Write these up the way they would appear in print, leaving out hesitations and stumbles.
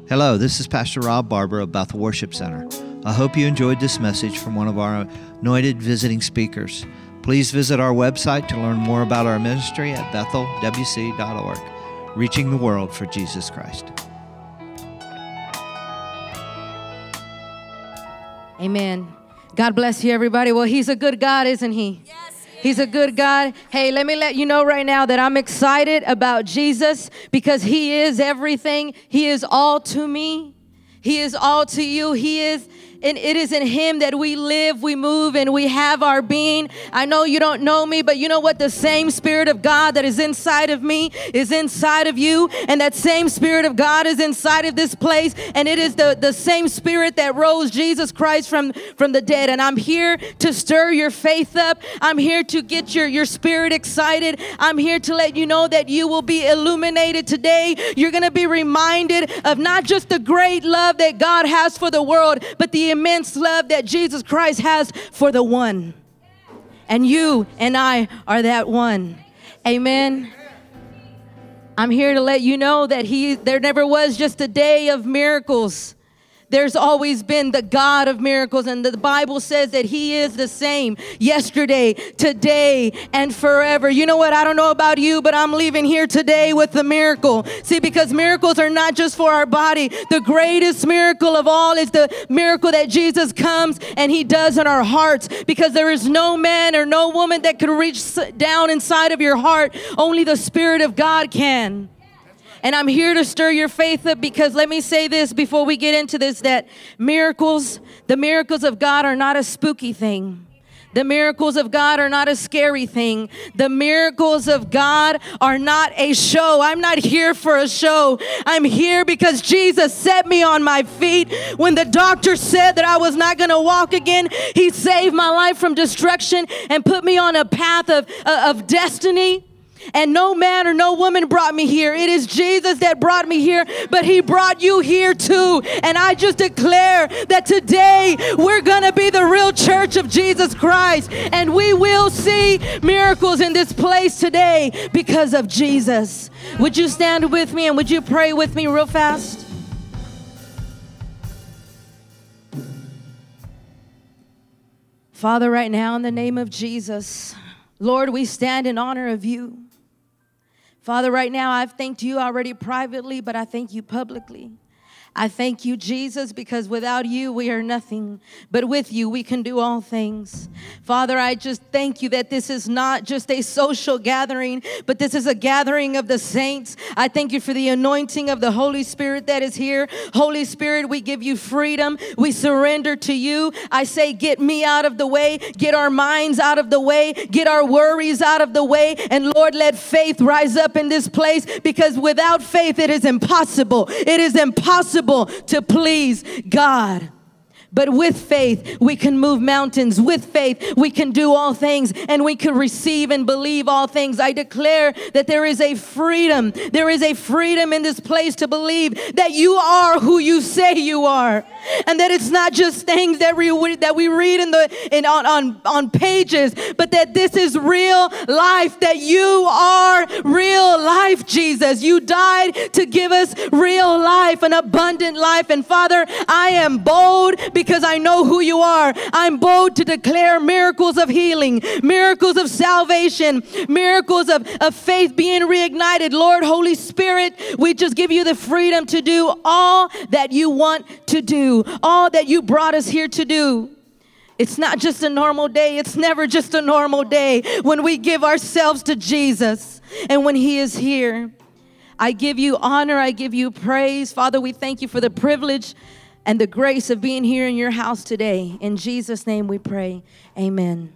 Hello, this is Pastor Rob Barber of Bethel Worship Center. I hope you enjoyed this message from one of our anointed visiting speakers. Please visit our website to learn more about our ministry at bethelwc.org, reaching the world for Jesus Christ. Amen. God bless you, everybody. Well, He's a good God, isn't He? Yes, He's a good God. Hey, let me let you know right now that I'm excited about Jesus because He is everything. He is all to me. He is all to you. And it is in Him that we live, we move, and we have our being. I know you don't know me, but you know what? The same Spirit of God that is inside of me is inside of you. And that same Spirit of God is inside of this place. And it is the same Spirit that rose Jesus Christ from the dead. And I'm here to stir your faith up. I'm here to get your spirit excited. I'm here to let you know that you will be illuminated today. You're going to be reminded of not just the great love that God has for the world, but the immense love that Jesus Christ has for the one. And you and I are that one. Amen. I'm here to let you know that there never was just a day of miracles. There's always been the God of miracles, and the Bible says that He is the same yesterday, today, and forever. You know what? I don't know about you, but I'm leaving here today with a miracle. See, because miracles are not just for our body. The greatest miracle of all is the miracle that Jesus comes and He does in our hearts, because there is no man or no woman that can reach down inside of your heart. Only the Spirit of God can. And I'm here to stir your faith up, because let me say this before we get into this, that the miracles of God are not a spooky thing. The miracles of God are not a scary thing. The miracles of God are not a show. I'm not here for a show. I'm here because Jesus set me on my feet. When the doctor said that I was not going to walk again, He saved my life from destruction and put me on a path of destiny. And no man or no woman brought me here. It is Jesus that brought me here, but He brought you here too. And I just declare that today we're going to be the real church of Jesus Christ. And we will see miracles in this place today because of Jesus. Would you stand with me and would you pray with me real fast? Father, right now in the name of Jesus, Lord, we stand in honor of You. Father, right now, I've thanked You already privately, but I thank You publicly. I thank You, Jesus, because without You, we are nothing. But with You, we can do all things. Father, I just thank You that this is not just a social gathering, but this is a gathering of the saints. I thank You for the anointing of the Holy Spirit that is here. Holy Spirit, we give You freedom. We surrender to You. I say, get me out of the way. Get our minds out of the way. Get our worries out of the way. And Lord, let faith rise up in this place, because without faith, it is impossible. It is impossible to please God. But with faith, we can move mountains. With faith, we can do all things, and we can receive and believe all things. I declare that there is a freedom. There is a freedom in this place to believe that You are who You say You are. And that it's not just things that we read on pages, but that this is real life, that You are real life, Jesus. You died to give us real life, an abundant life. And Father, I am bold because I know who You are. I'm bold to declare miracles of healing, miracles of salvation, miracles of faith being reignited. Lord, Holy Spirit, we just give You the freedom to do all that You want to do, all that You brought us here to do. It's not just a normal day. It's never just a normal day when we give ourselves to Jesus and when He is here. I give You honor. I give You praise. Father, we thank You for the privilege and the grace of being here in Your house today. In Jesus' name we pray. Amen.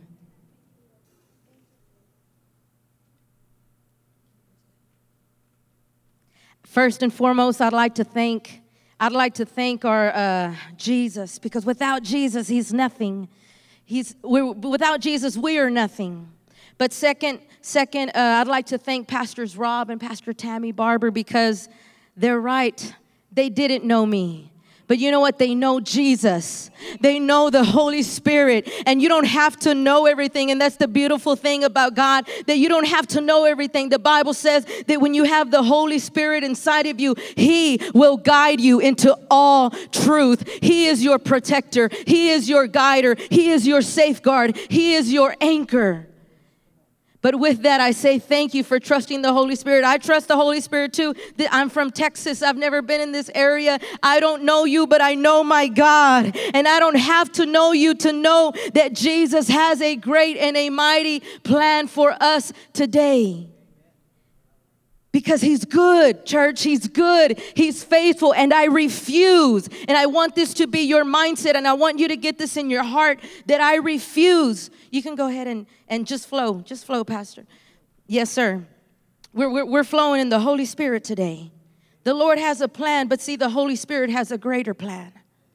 First and foremost, I'd like to thank our Jesus, because without Jesus, He's nothing. Without Jesus, we are nothing. But second, I'd like to thank Pastors Rob and Pastor Tammy Barber, because they're right. They didn't know me, But you know what? They know Jesus. They know the Holy Spirit. And you don't have to know everything. And that's the beautiful thing about God, that you don't have to know everything. The Bible says that when you have the Holy Spirit inside of you, He will guide you into all truth. He is your protector. He is your guider. He is your safeguard. He is your anchor. But with that, I say thank you for trusting the Holy Spirit. I trust the Holy Spirit too. I'm from Texas. I've never been in this area. I don't know you, but I know my God. And I don't have to know you to know that Jesus has a great and a mighty plan for us today. Because He's good, church. He's good. He's faithful. And I refuse. And I want this to be your mindset. And I want you to get this in your heart that I refuse. You can go ahead and just flow. Just flow, Pastor. Yes, sir. We're flowing in the Holy Spirit today. The Lord has a plan, but see, the Holy Spirit has a greater plan.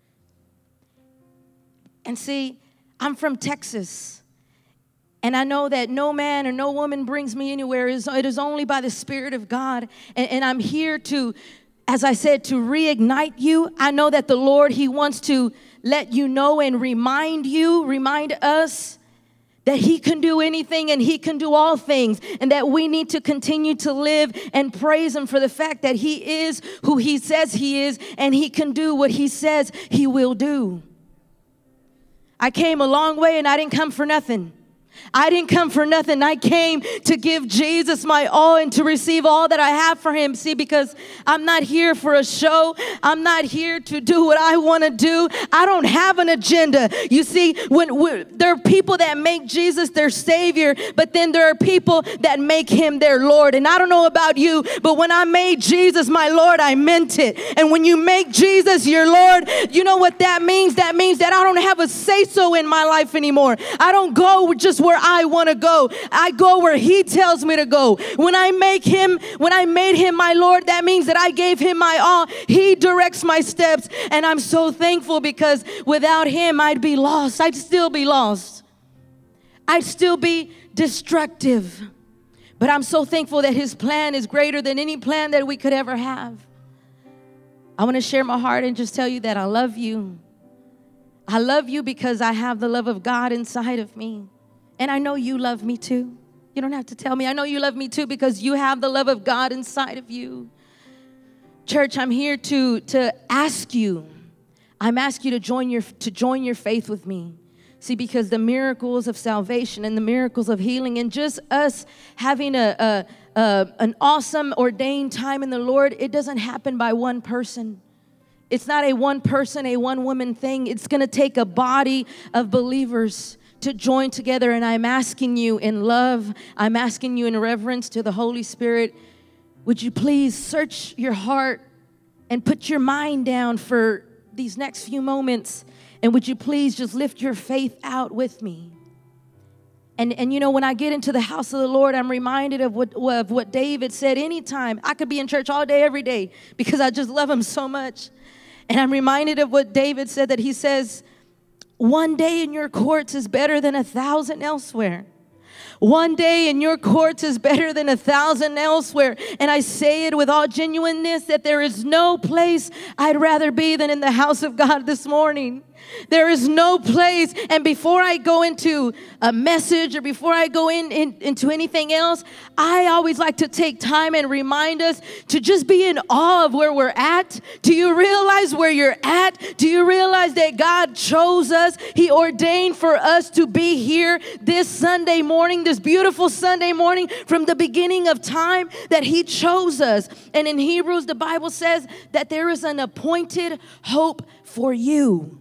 And see, I'm from Texas. And I know that no man or no woman brings me anywhere. It is only by the Spirit of God. And I'm here to, as I said, to reignite you. I know that the Lord, He wants to let you know and remind us that He can do anything and He can do all things, and that we need to continue to live and praise Him for the fact that He is who He says He is, and He can do what He says He will do. I came a long way and I didn't come for nothing. I didn't come for nothing. I came to give Jesus my all and to receive all that I have for Him. See, because I'm not here for a show. I'm not here to do what I want to do. I don't have an agenda. You see, there are people that make Jesus their Savior, but then there are people that make Him their Lord. And I don't know about you, but when I made Jesus my Lord, I meant it. And when you make Jesus your Lord, you know what that means? That means that I don't have a say-so in my life anymore. I don't go just where I want to go. I go where He tells me to go. When I made Him my Lord, that means that I gave Him my all. He directs my steps, and I'm so thankful, because without Him, I'd be lost. I'd still be lost. I'd still be destructive. But I'm so thankful that His plan is greater than any plan that we could ever have. I want to share my heart and just tell you that I love you. I love you because I have the love of God inside of me. And I know you love me too. You don't have to tell me. I know you love me too because you have the love of God inside of you. Church, I'm here to ask you. I'm asking you to join your faith with me. See, because the miracles of salvation and the miracles of healing and just us having an awesome ordained time in the Lord, it doesn't happen by one person. It's not a one person, a one woman thing. It's going to take a body of believers to join together. And I'm asking you in love, I'm asking you in reverence to the Holy Spirit, would you please search your heart and put your mind down for these next few moments, and would you please just lift your faith out with me? And you know, when I get into the house of the Lord, I'm reminded of what David said. Anytime, I could be in church all day, every day, because I just love Him so much. And I'm reminded of what David said, that he says, one day in your courts is better than 1,000 elsewhere. One day in your courts is better than 1,000 elsewhere. And I say it with all genuineness that there is no place I'd rather be than in the house of God this morning. There is no place. And before I go into a message or before I go into anything else, I always like to take time and remind us to just be in awe of where we're at. Do you realize where you're at? Do you realize that God chose us? He ordained for us to be here this Sunday morning, this beautiful Sunday morning from the beginning of time, that He chose us. And in Hebrews, the Bible says that there is an appointed hope for you.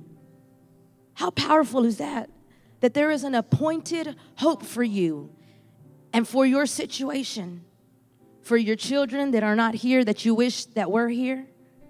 How powerful is that? That there is an appointed hope for you and for your situation, for your children that are not here, that you wish that were here,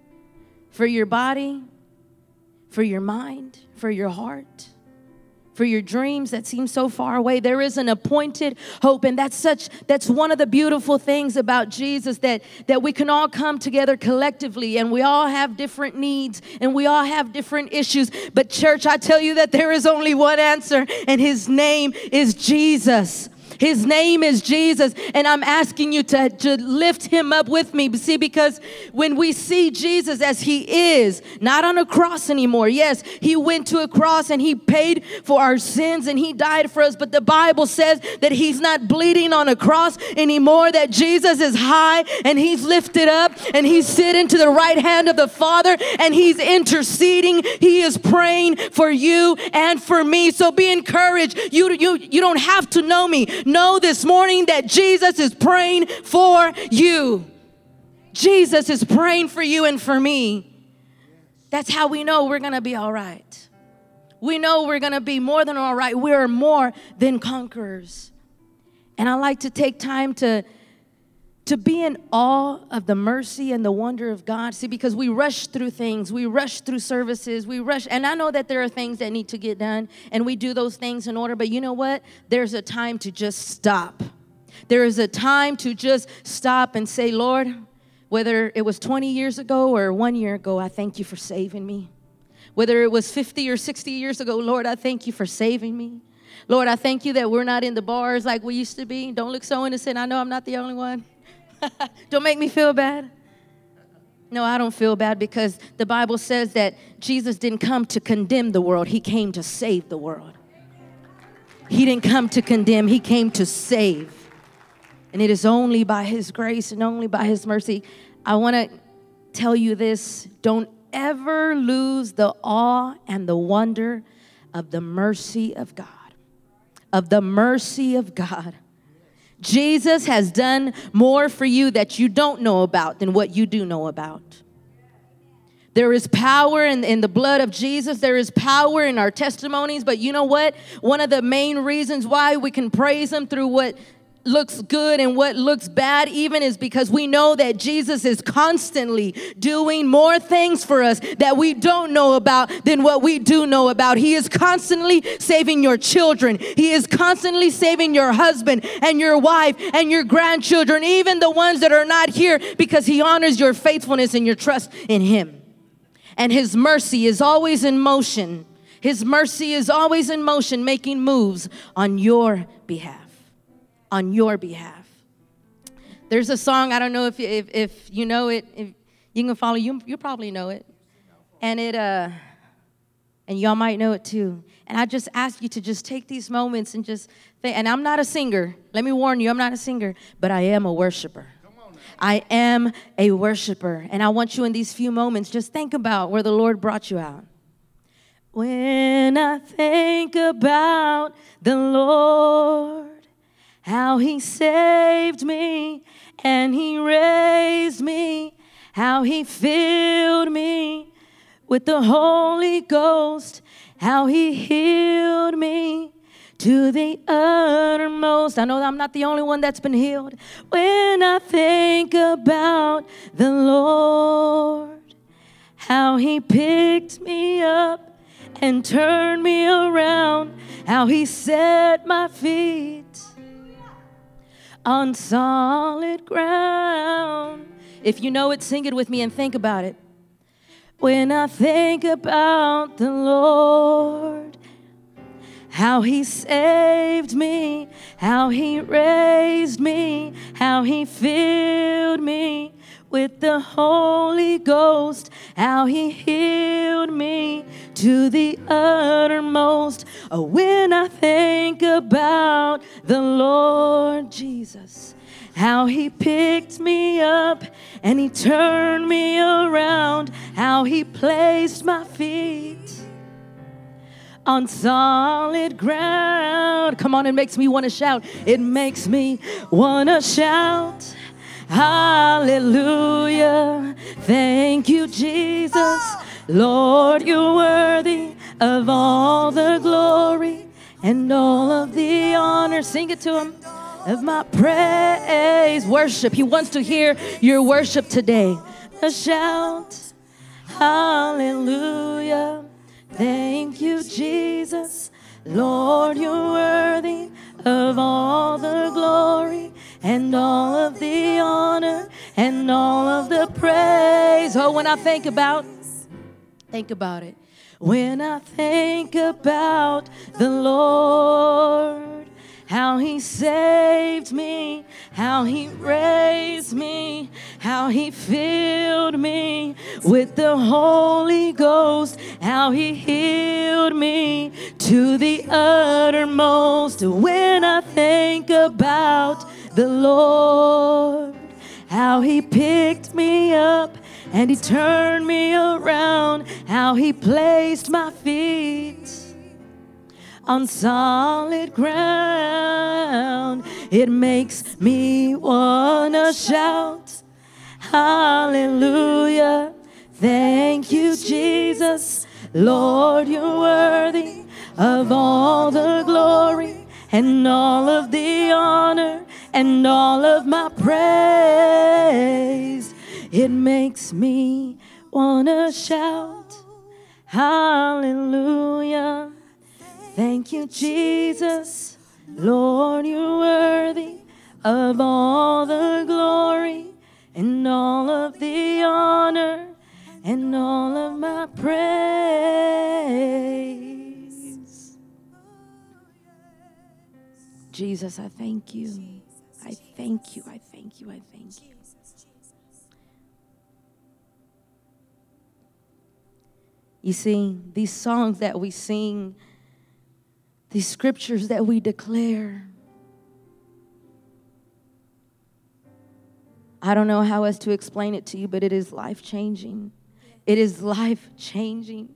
for your body, for your mind, for your heart, for your dreams that seem so far away. There is an appointed hope, and that's one of the beautiful things about Jesus, that we can all come together collectively, and we all have different needs, and we all have different issues. But church, I tell you that there is only one answer, and His name is Jesus. His name is Jesus, and I'm asking you to lift him up with me. See, because when we see Jesus as he is, not on a cross anymore. Yes, he went to a cross and he paid for our sins and he died for us, but the Bible says that he's not bleeding on a cross anymore, that Jesus is high and he's lifted up and he's sitting to the right hand of the Father and he's interceding. He is praying for you and for me. So be encouraged. You don't have to know me. Know this morning that Jesus is praying for you. Jesus is praying for you and for me. That's how we know we're going to be all right. We know we're going to be more than all right. We are more than conquerors. And I like to take time to be in awe of the mercy and the wonder of God. See, because we rush through things. We rush through services. We rush. And I know that there are things that need to get done, and we do those things in order. But you know what? There's a time to just stop. There is a time to just stop and say, Lord, whether it was 20 years ago or 1 year ago, I thank you for saving me. Whether it was 50 or 60 years ago, Lord, I thank you for saving me. Lord, I thank you that we're not in the bars like we used to be. Don't look so innocent. I know I'm not the only one. Don't make me feel bad. No, I don't feel bad because the Bible says that Jesus didn't come to condemn the world. He came to save the world. He didn't come to condemn. He came to save. And it is only by his grace and only by his mercy. I want to tell you this. Don't ever lose the awe and the wonder of the mercy of God. Of the mercy of God. Jesus has done more for you that you don't know about than what you do know about. There is power in the blood of Jesus. There is power in our testimonies. But you know what? One of the main reasons why we can praise him through what looks good and what looks bad even is because we know that Jesus is constantly doing more things for us that we don't know about than what we do know about. He is constantly saving your children. He is constantly saving your husband and your wife and your grandchildren, even the ones that are not here, because he honors your faithfulness and your trust in him. And his mercy is always in motion. His mercy is always in motion, making moves on your behalf. On your behalf. There's a song, I don't know if you know it, if you can follow, you probably know it. And and y'all might know it too. And I just ask you to just take these moments and just think, and I'm not a singer. Let me warn you, I'm not a singer, but I am a worshiper. I am a worshiper. And I want you in these few moments, just think about where the Lord brought you out. When I think about the Lord, how he saved me and he raised me, how he filled me with the Holy Ghost, how he healed me to the uttermost. I know I'm not the only one that's been healed. When I think about the Lord, how he picked me up and turned me around, how he set my feet on solid ground. If you know it, sing it with me and think about it. When I think about the Lord, how he saved me, how he raised me, how he filled me with the Holy Ghost, how he healed me to the uttermost. Oh, when I think about the Lord Jesus, how he picked me up and he turned me around, how he placed my feet on solid ground. Come on, it makes me want to shout. It makes me want to shout. Hallelujah. Thank you, Jesus. Lord, you're worthy of all the glory and all of the honor. Sing it to him. Of my praise. Worship. He wants to hear your worship today. A shout. Hallelujah. Thank you, Jesus. Lord, you're worthy of all the glory and all of the honor and all of the praise. Oh, when I think about it. When I think about the Lord, how he saved me, how he raised me, how he filled me with the Holy Ghost, how he healed me to the uttermost. When I think about the Lord, how he picked me up and he turned me around, how he placed my feet on solid ground. It makes me wanna shout, hallelujah. Thank you, Jesus. Lord, you're worthy of all the glory and all of the honor and all of my praise. It makes me wanna shout, hallelujah. Thank you, Jesus. Lord, you're worthy of all the glory and all of the honor and all of my praise. Jesus, I thank you. I thank you. I thank you. I thank you. You see, these songs that we sing, these scriptures that we declare, I don't know how else to explain it to you, but it is life-changing. It is life-changing.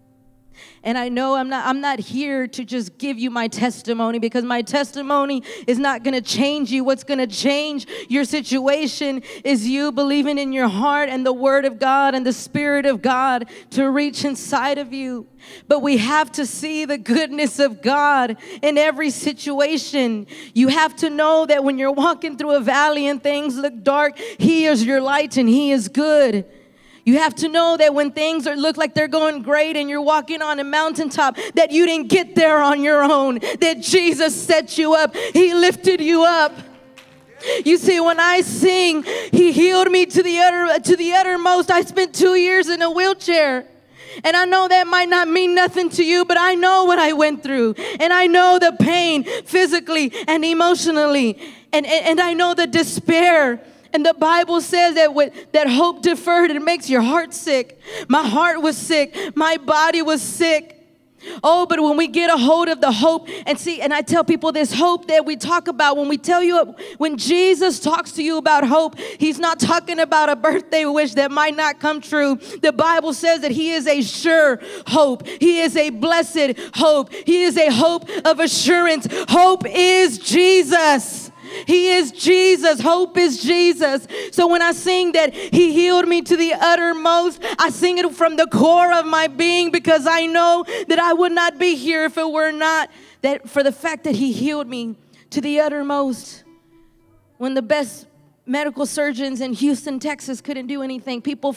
And I know I'm not here to just give you my testimony, because my testimony is not going to change you. What's going to change your situation is you believing in your heart and the Word of God and the Spirit of God to reach inside of you. But we have to see the goodness of God in every situation. You have to know that when you're walking through a valley and things look dark, He is your light and He is good. You have to know that when things look like they're going great and you're walking on a mountaintop, that you didn't get there on your own, that Jesus set you up. He lifted you up. You see, when I sing, He healed me to the uttermost. I spent 2 years in a wheelchair. And I know that might not mean nothing to you, but I know what I went through. And I know the pain physically and emotionally. And I know the despair. And the Bible says that hope deferred, it makes your heart sick. My heart was sick. My body was sick. Oh, but when we get a hold of the hope, and I tell people this hope that we talk about, when Jesus talks to you about hope, He's not talking about a birthday wish that might not come true. The Bible says that He is a sure hope. He is a blessed hope. He is a hope of assurance. Hope is Jesus. He is Jesus. Hope is Jesus. So when I sing that He healed me to the uttermost, I sing it from the core of my being, because I know that I would not be here if it were not that for the fact that He healed me to the uttermost. When the best medical surgeons in Houston, Texas couldn't do anything, people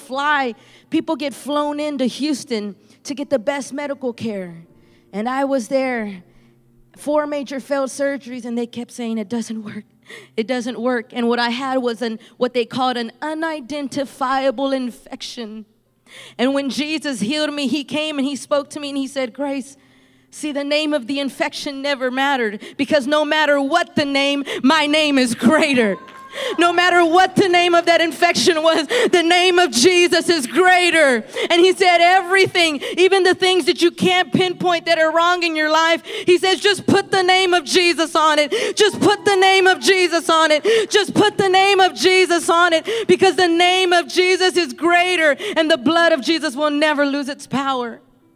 get flown into Houston to get the best medical care. And I was there. 4 major failed surgeries, and they kept saying it doesn't work. It doesn't work. And what I had was what they called an unidentifiable infection. And when Jesus healed me, He came and He spoke to me and He said, Grace, see, the name of the infection never mattered, because no matter what the name, my name is greater. No matter what the name of that infection was, the name of Jesus is greater. And He said everything, even the things that you can't pinpoint that are wrong in your life, He says just put the name of Jesus on it. Just put the name of Jesus on it. Just put the name of Jesus on it, because the name of Jesus is greater, and the blood of Jesus will never lose its power.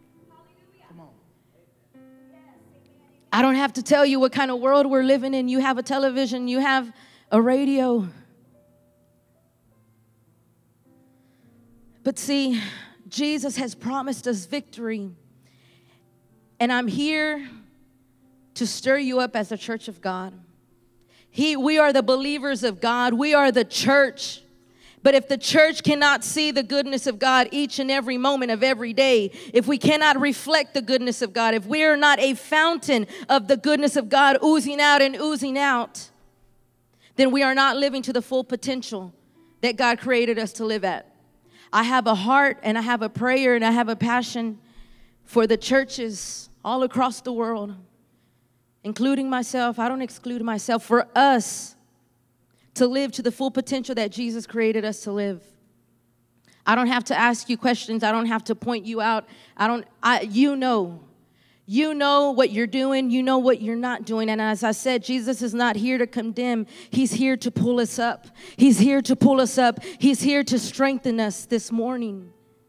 I don't have to tell you what kind of world we're living in. You have a television, you have a radio. But see, Jesus has promised us victory. And I'm here to stir you up as a church of God. We are the believers of God. We are the church. But if the church cannot see the goodness of God each and every moment of every day, if we cannot reflect the goodness of God, if we are not a fountain of the goodness of God oozing out and oozing out, then we are not living to the full potential that God created us to live at. I have a heart and I have a prayer and I have a passion for the churches all across the world. including myself, I don't exclude myself, for us to live to the full potential that Jesus created us to live. I don't have to ask you questions. I don't have to point you out. You know. You know what you're doing. You know what you're not doing. And as I said, Jesus is not here to condemn. He's here to pull us up. He's here to pull us up. He's here to strengthen us this morning.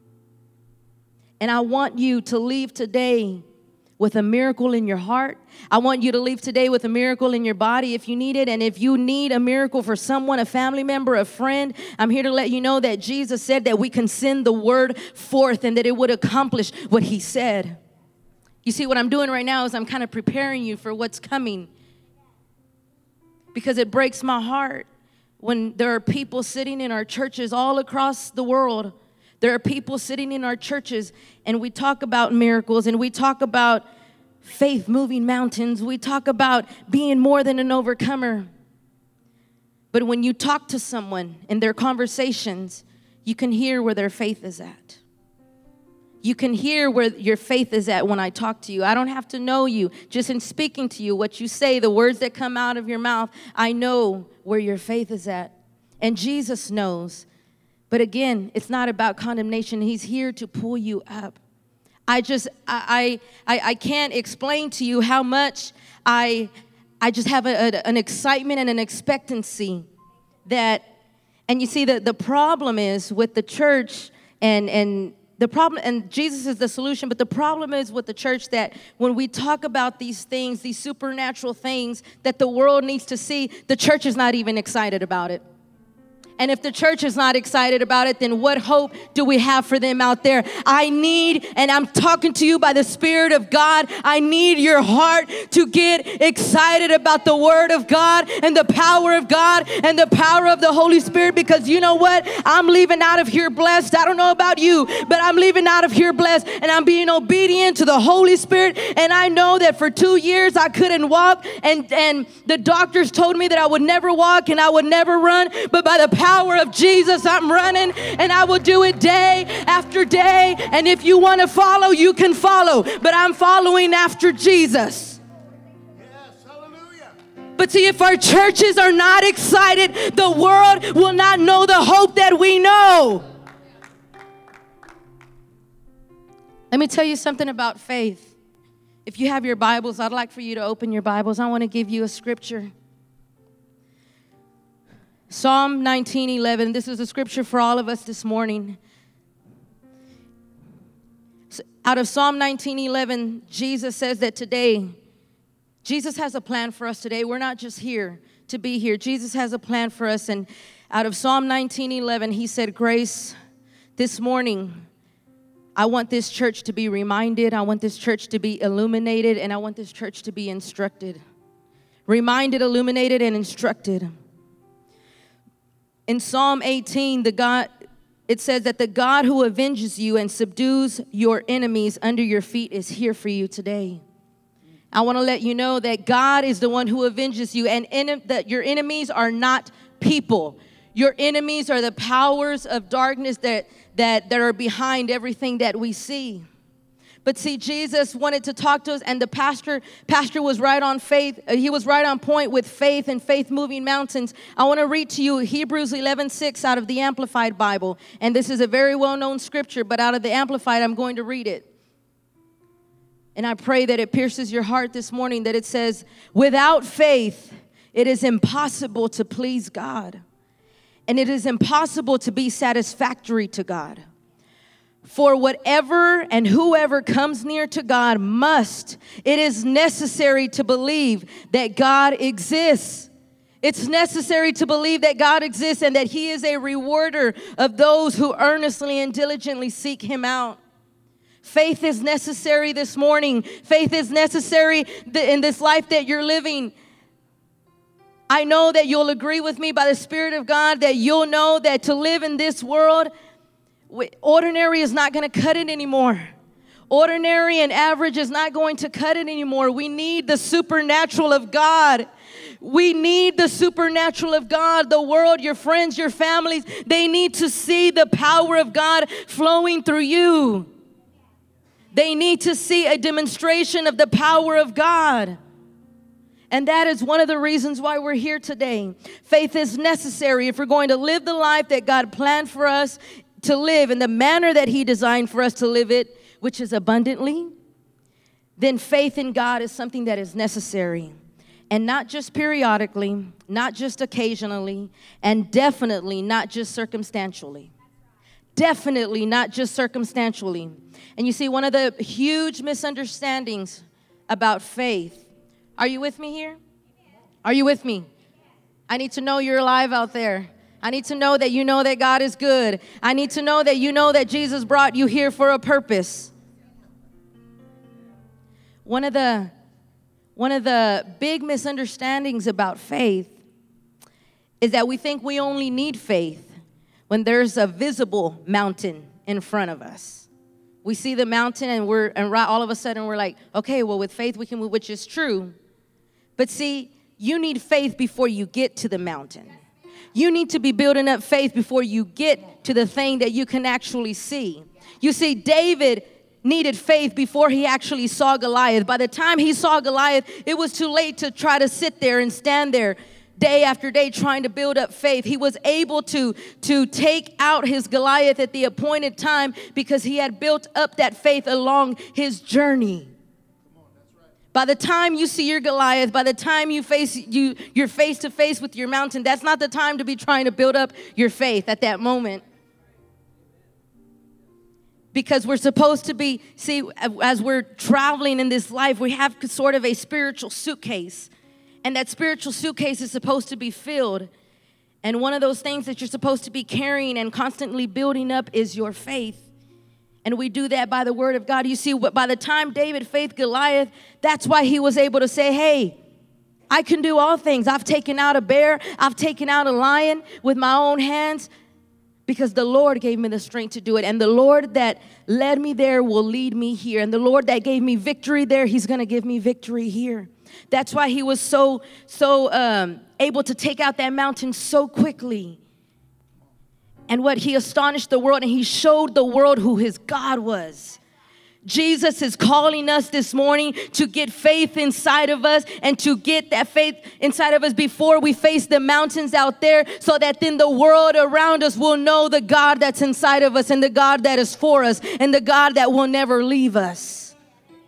And I want you to leave today with a miracle in your heart. I want you to leave today with a miracle in your body if you need it. And if you need a miracle for someone, a family member, a friend, I'm here to let you know that Jesus said that we can send the word forth and that it would accomplish what he said. You see, what I'm doing right now is I'm kind of preparing you for what's coming, because it breaks my heart when there are people sitting in our churches all across the world. There are people sitting in our churches, and we talk about miracles, and we talk about faith moving mountains. We talk about being more than an overcomer. But when you talk to someone in their conversations, you can hear where their faith is at. You can hear where your faith is at when I talk to you. I don't have to know you. Just in speaking to you, what you say, the words that come out of your mouth, I know where your faith is at. And Jesus knows. But again, it's not about condemnation. He's here to pull you up. I can't explain to you how much I just have an excitement and an expectancy that, and you see that the problem is with the church and the problem, and Jesus is the solution, but the problem is with the church that when we talk about these things, these supernatural things that the world needs to see, the church is not even excited about it. And if the church is not excited about it, then what hope do we have for them out there? I need, and I'm talking to you by the Spirit of God, I need your heart to get excited about the Word of God and the power of God and the power of the Holy Spirit, because you know what? I'm leaving out of here blessed. I don't know about you, but I'm leaving out of here blessed, and I'm being obedient to the Holy Spirit. And I know that for 2 years I couldn't walk, and the doctors told me that I would never walk and I would never run, but by the power of Jesus, I'm running, and I will do it day after day. And if you want to follow, you can follow, but I'm following after Jesus. Yes, hallelujah. But see, if our churches are not excited, the world will not know the hope that we know. Let me tell you something about faith. If you have your Bibles, I'd like for you to open your Bibles. I want to give you a scripture. Psalm 19:11. This is a scripture for all of us this morning. So out of Psalm 19:11, Jesus says that today, Jesus has a plan for us today. We're not just here to be here. Jesus has a plan for us. And out of Psalm 19:11, he said, Grace, this morning, I want this church to be reminded. I want this church to be illuminated. And I want this church to be instructed. Reminded, illuminated, and instructed. In Psalm 18, it says that the God who avenges you and subdues your enemies under your feet is here for you today. I want to let you know that God is the one who avenges you, and that your enemies are not people. Your enemies are the powers of darkness that are behind everything that we see. But see, Jesus wanted to talk to us, and the pastor was right on faith. He was right on point with faith and faith moving mountains. I want to read to you Hebrews 11:6 out of the Amplified Bible. And this is a very well-known scripture, but out of the Amplified, I'm going to read it. And I pray that it pierces your heart this morning, that it says, without faith, it is impossible to please God. And it is impossible to be satisfactory to God. For whatever and whoever comes near to God it is necessary to believe that God exists. It's necessary to believe that God exists and that he is a rewarder of those who earnestly and diligently seek him out. Faith is necessary this morning. Faith is necessary in this life that you're living. I know that you'll agree with me by the Spirit of God, that you'll know that to live in this world, ordinary is not going to cut it anymore. Ordinary and average is not going to cut it anymore. We need the supernatural of God. We need the supernatural of God. The world, your friends, your families, they need to see the power of God flowing through you. They need to see a demonstration of the power of God. And that is one of the reasons why we're here today. Faith is necessary if we're going to live the life that God planned for us to live in the manner that He designed for us to live it, which is abundantly. Then faith in God is something that is necessary. And not just periodically, not just occasionally, and definitely not just circumstantially. Definitely not just circumstantially. And you see, one of the huge misunderstandings about faith. Are you with me here? Are you with me? I need to know you're alive out there. I need to know that you know that God is good. I need to know that you know that Jesus brought you here for a purpose. One of the big misunderstandings about faith is that we think we only need faith when there's a visible mountain in front of us. We see the mountain and all of a sudden we're like, okay, well, with faith we can move, which is true. But see, you need faith before you get to the mountain. You need to be building up faith before you get to the thing that you can actually see. You see, David needed faith before he actually saw Goliath. By the time he saw Goliath, it was too late to try to sit there and stand there day after day trying to build up faith. He was able to take out his Goliath at the appointed time because he had built up that faith along his journey. By the time you see your Goliath, by the time you're face to face with your mountain, that's not the time to be trying to build up your faith at that moment. Because we're supposed to be, see, as we're traveling in this life, we have sort of a spiritual suitcase. And that spiritual suitcase is supposed to be filled. And one of those things that you're supposed to be carrying and constantly building up is your faith. And we do that by the word of God. You see, by the time David faced Goliath, that's why he was able to say, hey, I can do all things. I've taken out a bear. I've taken out a lion with my own hands because the Lord gave me the strength to do it. And the Lord that led me there will lead me here. And the Lord that gave me victory there, He's going to give me victory here. That's why he was so able to take out that mountain so quickly. And what he astonished the world, and he showed the world who his God was. Jesus is calling us this morning to get faith inside of us and to get that faith inside of us before we face the mountains out there, so that then the world around us will know the God that's inside of us and the God that is for us and the God that will never leave us.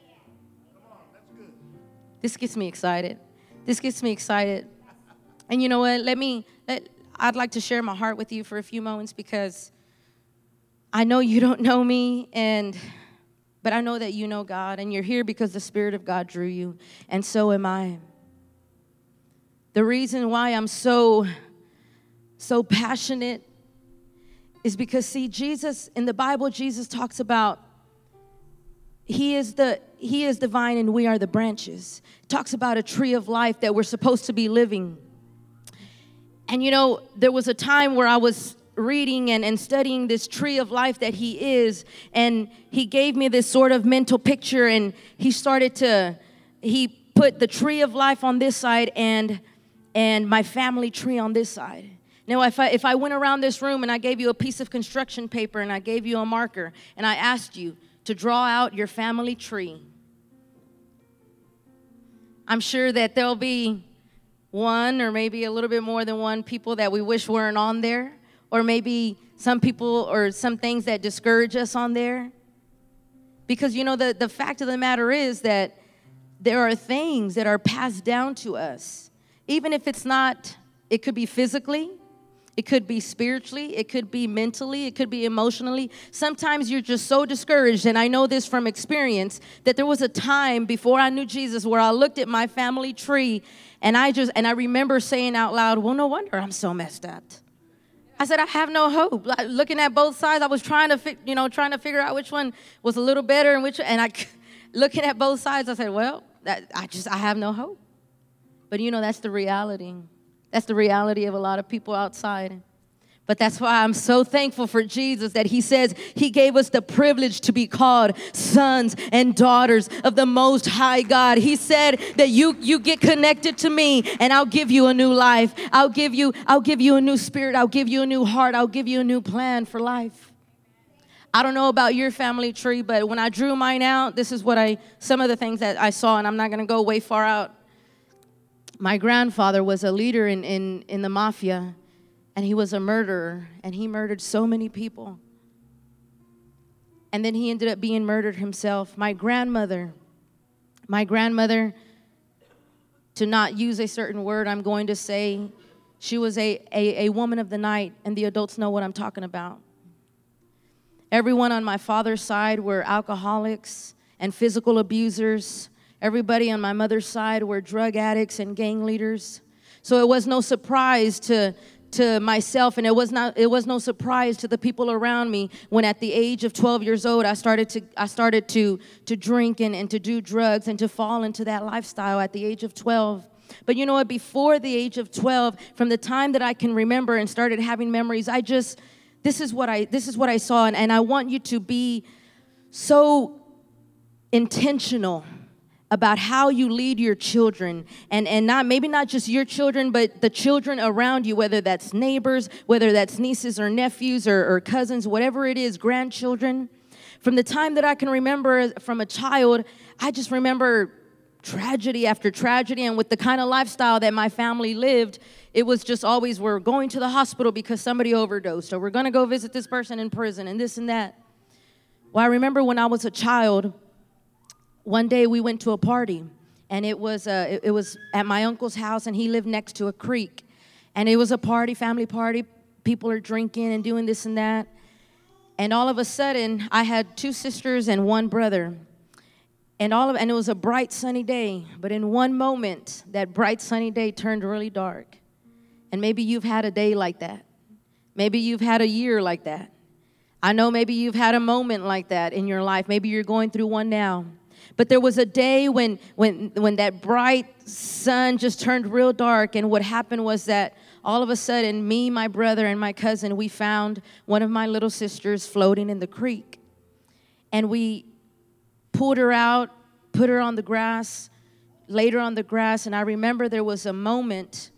This gets me excited. This gets me excited. And you know what? I'd like to share my heart with you for a few moments, because I know you don't know me, but I know that you know God, and you're here because the Spirit of God drew you, and so am I. The reason why I'm so passionate is because, see, Jesus, in the Bible, Jesus talks about He is the vine and we are the branches. It talks about a tree of life that we're supposed to be living. And you know, there was a time where I was reading and studying this tree of life that He is, and He gave me this sort of mental picture, and He put the tree of life on this side and my family tree on this side. Now, if I went around this room and I gave you a piece of construction paper and I gave you a marker and I asked you to draw out your family tree, I'm sure that there'll be one or maybe a little bit more than one people that we wish weren't on there, or maybe some people or some things that discourage us on there. Because, you know, the fact of the matter is that there are things that are passed down to us. Even if it's not, it could be physically, it could be spiritually, it could be mentally, it could be emotionally. Sometimes you're just so discouraged, and I know this from experience, that there was a time before I knew Jesus where I looked at my family tree, and I remember saying out loud, well, no wonder I'm so messed up. I said, I have no hope. Like, looking at both sides, I was trying to figure out which one was a little better looking at both sides, I said, well, I have no hope. But you know, that's the reality. That's the reality of a lot of people outside. But that's why I'm so thankful for Jesus, that He says He gave us the privilege to be called sons and daughters of the Most High God. He said that you get connected to me and I'll give you a new life. I'll give you a new spirit. I'll give you a new heart. I'll give you a new plan for life. I don't know about your family tree, but when I drew mine out, this is some of the things that I saw, and I'm not going to go way far out. My grandfather was a leader in the mafia, and he was a murderer, and he murdered so many people. And then he ended up being murdered himself. My grandmother, to not use a certain word, I'm going to say, she was a woman of the night, and the adults know what I'm talking about. Everyone on my father's side were alcoholics and physical abusers. Everybody on my mother's side were drug addicts and gang leaders. So it was no surprise to myself, and it was no surprise to the people around me when at the age of 12 years old I started to drink and to do drugs and to fall into that lifestyle at the age of 12. But you know what, before the age of 12, from the time that I can remember and started having memories, this is what I saw, and I want you to be so intentional about how you lead your children, and maybe not just your children, but the children around you, whether that's neighbors, whether that's nieces or nephews or cousins, whatever it is, grandchildren. From the time that I can remember from a child, I just remember tragedy after tragedy, and with the kind of lifestyle that my family lived, it was just always, we're going to the hospital because somebody overdosed, or we're going to go visit this person in prison, and this and that. Well, I remember when I was a child, one day we went to a party, and it was at my uncle's house, and he lived next to a creek. And it was a party, family party. People are drinking and doing this and that. And all of a sudden, I had 2 sisters and 1 brother. And it was a bright, sunny day. But in one moment, that bright, sunny day turned really dark. And maybe you've had a day like that. Maybe you've had a year like that. I know maybe you've had a moment like that in your life. Maybe you're going through one now. But there was a day when that bright sun just turned real dark, and what happened was that all of a sudden, me, my brother, and my cousin, we found one of my little sisters floating in the creek. And we pulled her out, put her on the grass, laid her on the grass, and I remember there was a moment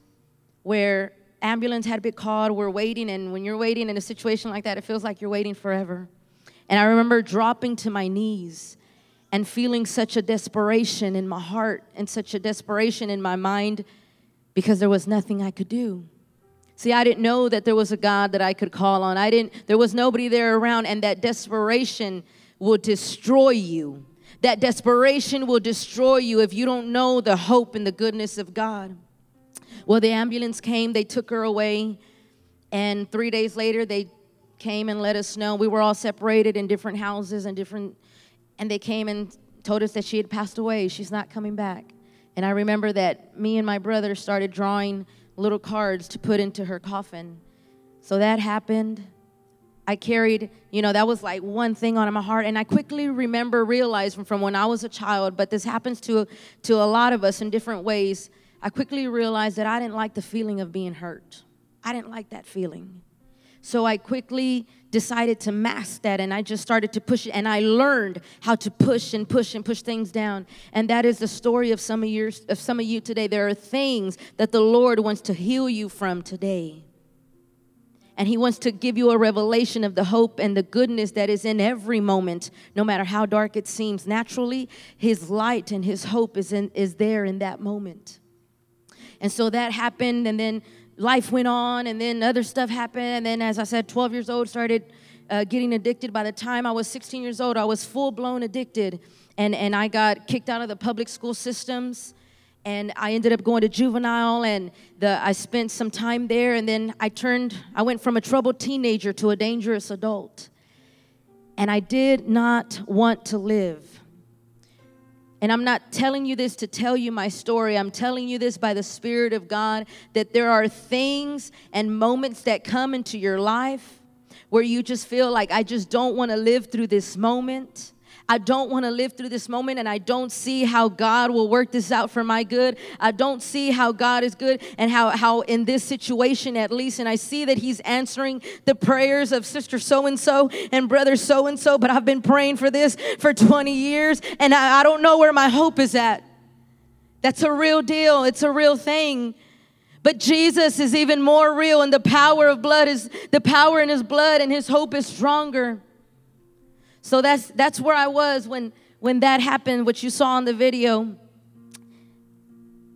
where ambulance had been called, we're waiting, and when you're waiting in a situation like that, it feels like you're waiting forever. And I remember dropping to my knees and feeling such a desperation in my heart and such a desperation in my mind because there was nothing I could do. See, I didn't know that there was a God that I could call on. There was nobody there around, and that desperation will destroy you. That desperation will destroy you if you don't know the hope and the goodness of God. Well, the ambulance came, they took her away, and 3 days later, they came and let us know. We were all separated in different houses and they came and told us that she had passed away. She's not coming back. And I remember that me and my brother started drawing little cards to put into her coffin. So that happened. I carried, that was like one thing on my heart. And I quickly realized from when I was a child, but this happens to a lot of us in different ways. I quickly realized that I didn't like the feeling of being hurt. I didn't like that feeling. So I quickly decided to mask that, and I just started to push it, and I learned how to push things down. And that is the story of some of you today. There are things that the Lord wants to heal you from today. And He wants to give you a revelation of the hope and the goodness that is in every moment, no matter how dark it seems. Naturally, His light and His hope is there in that moment. And so that happened, and then life went on, and then other stuff happened, and then, as I said, 12 years old, started getting addicted. By the time I was 16 years old, I was full-blown addicted, and I got kicked out of the public school systems, and I ended up going to juvenile, and I spent some time there, and then I went from a troubled teenager to a dangerous adult, and I did not want to live. And I'm not telling you this to tell you my story. I'm telling you this by the Spirit of God, that there are things and moments that come into your life where you just feel like, I just don't want to live through this moment. I don't want to live through this moment, and I don't see how God will work this out for my good. I don't see how God is good, and how in this situation at least, and I see that He's answering the prayers of sister so-and-so and brother so-and-so, but I've been praying for this for 20 years, and I don't know where my hope is at. That's a real deal. It's a real thing. But Jesus is even more real, and the power in His blood, and His hope is stronger. So that's where I was when that happened, what you saw in the video.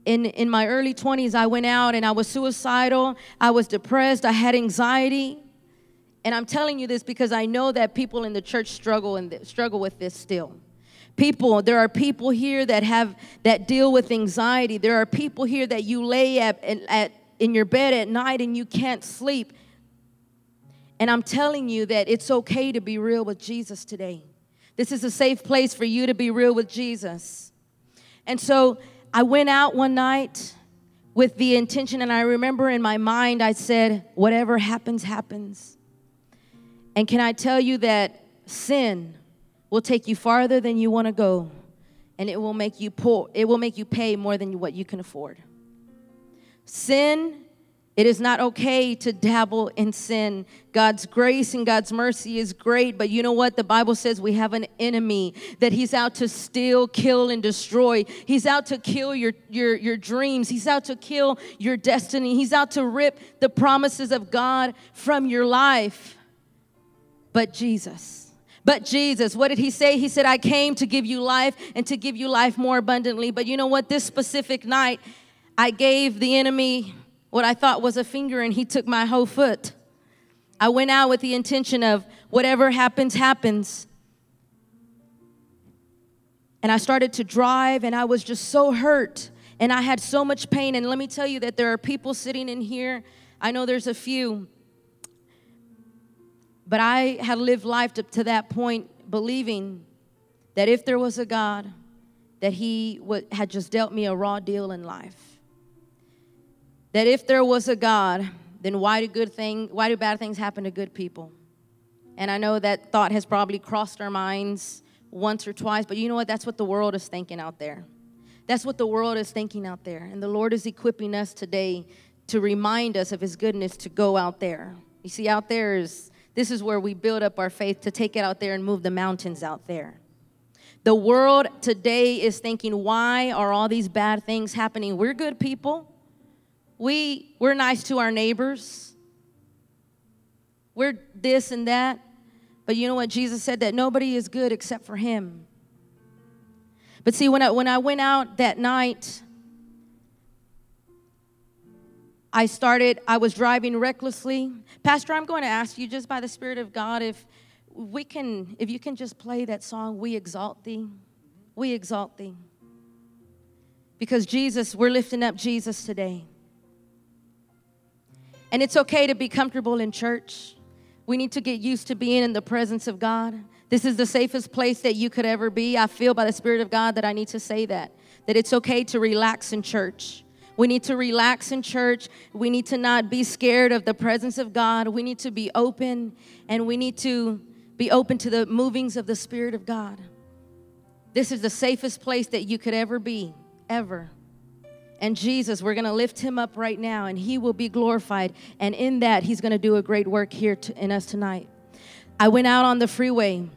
in my early 20s, I went out and I was suicidal. I was depressed. I had anxiety. And I'm telling you this because I know that people in the church struggle with this still. There are people here that deal with anxiety. There are people here that you lay in your bed at night and you can't sleep. And I'm telling you that it's okay to be real with Jesus today. This is a safe place for you to be real with Jesus. And so I went out one night with the intention, and I remember in my mind I said, whatever happens, happens. And can I tell you that sin will take you farther than you want to go, and it will make you poor. It will make you pay more than what you can afford. Sin, it is not okay to dabble in sin. God's grace and God's mercy is great, but you know what? The Bible says we have an enemy, that he's out to steal, kill, and destroy. He's out to kill your dreams. He's out to kill your destiny. He's out to rip the promises of God from your life. But Jesus, what did he say? He said, I came to give you life and to give you life more abundantly. But you know what? This specific night, I gave the enemy what I thought was a finger, and he took my whole foot. I went out with the intention of whatever happens, happens. And I started to drive, and I was just so hurt, and I had so much pain. And let me tell you that there are people sitting in here. I know there's a few. But I had lived life up to that point believing that if there was a God, that he had just dealt me a raw deal in life. That if there was a God, then why do bad things happen to good people? And I know that thought has probably crossed our minds once or twice, but you know what? That's what the world is thinking out there. That's what the world is thinking out there. And the Lord is equipping us today to remind us of his goodness to go out there. You see, out there this is where we build up our faith to take it out there and move the mountains out there. The world today is thinking, why are all these bad things happening? We're good people. We're nice to our neighbors. We're this and that. But you know what? Jesus said that nobody is good except for him. But see, when I went out that night, I was driving recklessly. Pastor, I'm going to ask you just by the Spirit of God if you can just play that song, We Exalt Thee. We exalt thee. Because Jesus, we're lifting up Jesus today. And it's okay to be comfortable in church. We need to get used to being in the presence of God. This is the safest place that you could ever be. I feel by the Spirit of God that I need to say that it's okay to relax in church. We need to relax in church. We need to not be scared of the presence of God. We need to be open, and we need to be open to the movings of the Spirit of God. This is the safest place that you could ever be, ever. And Jesus, we're going to lift him up right now, and he will be glorified. And in that, he's going to do a great work here in us tonight. I went out on the freeway,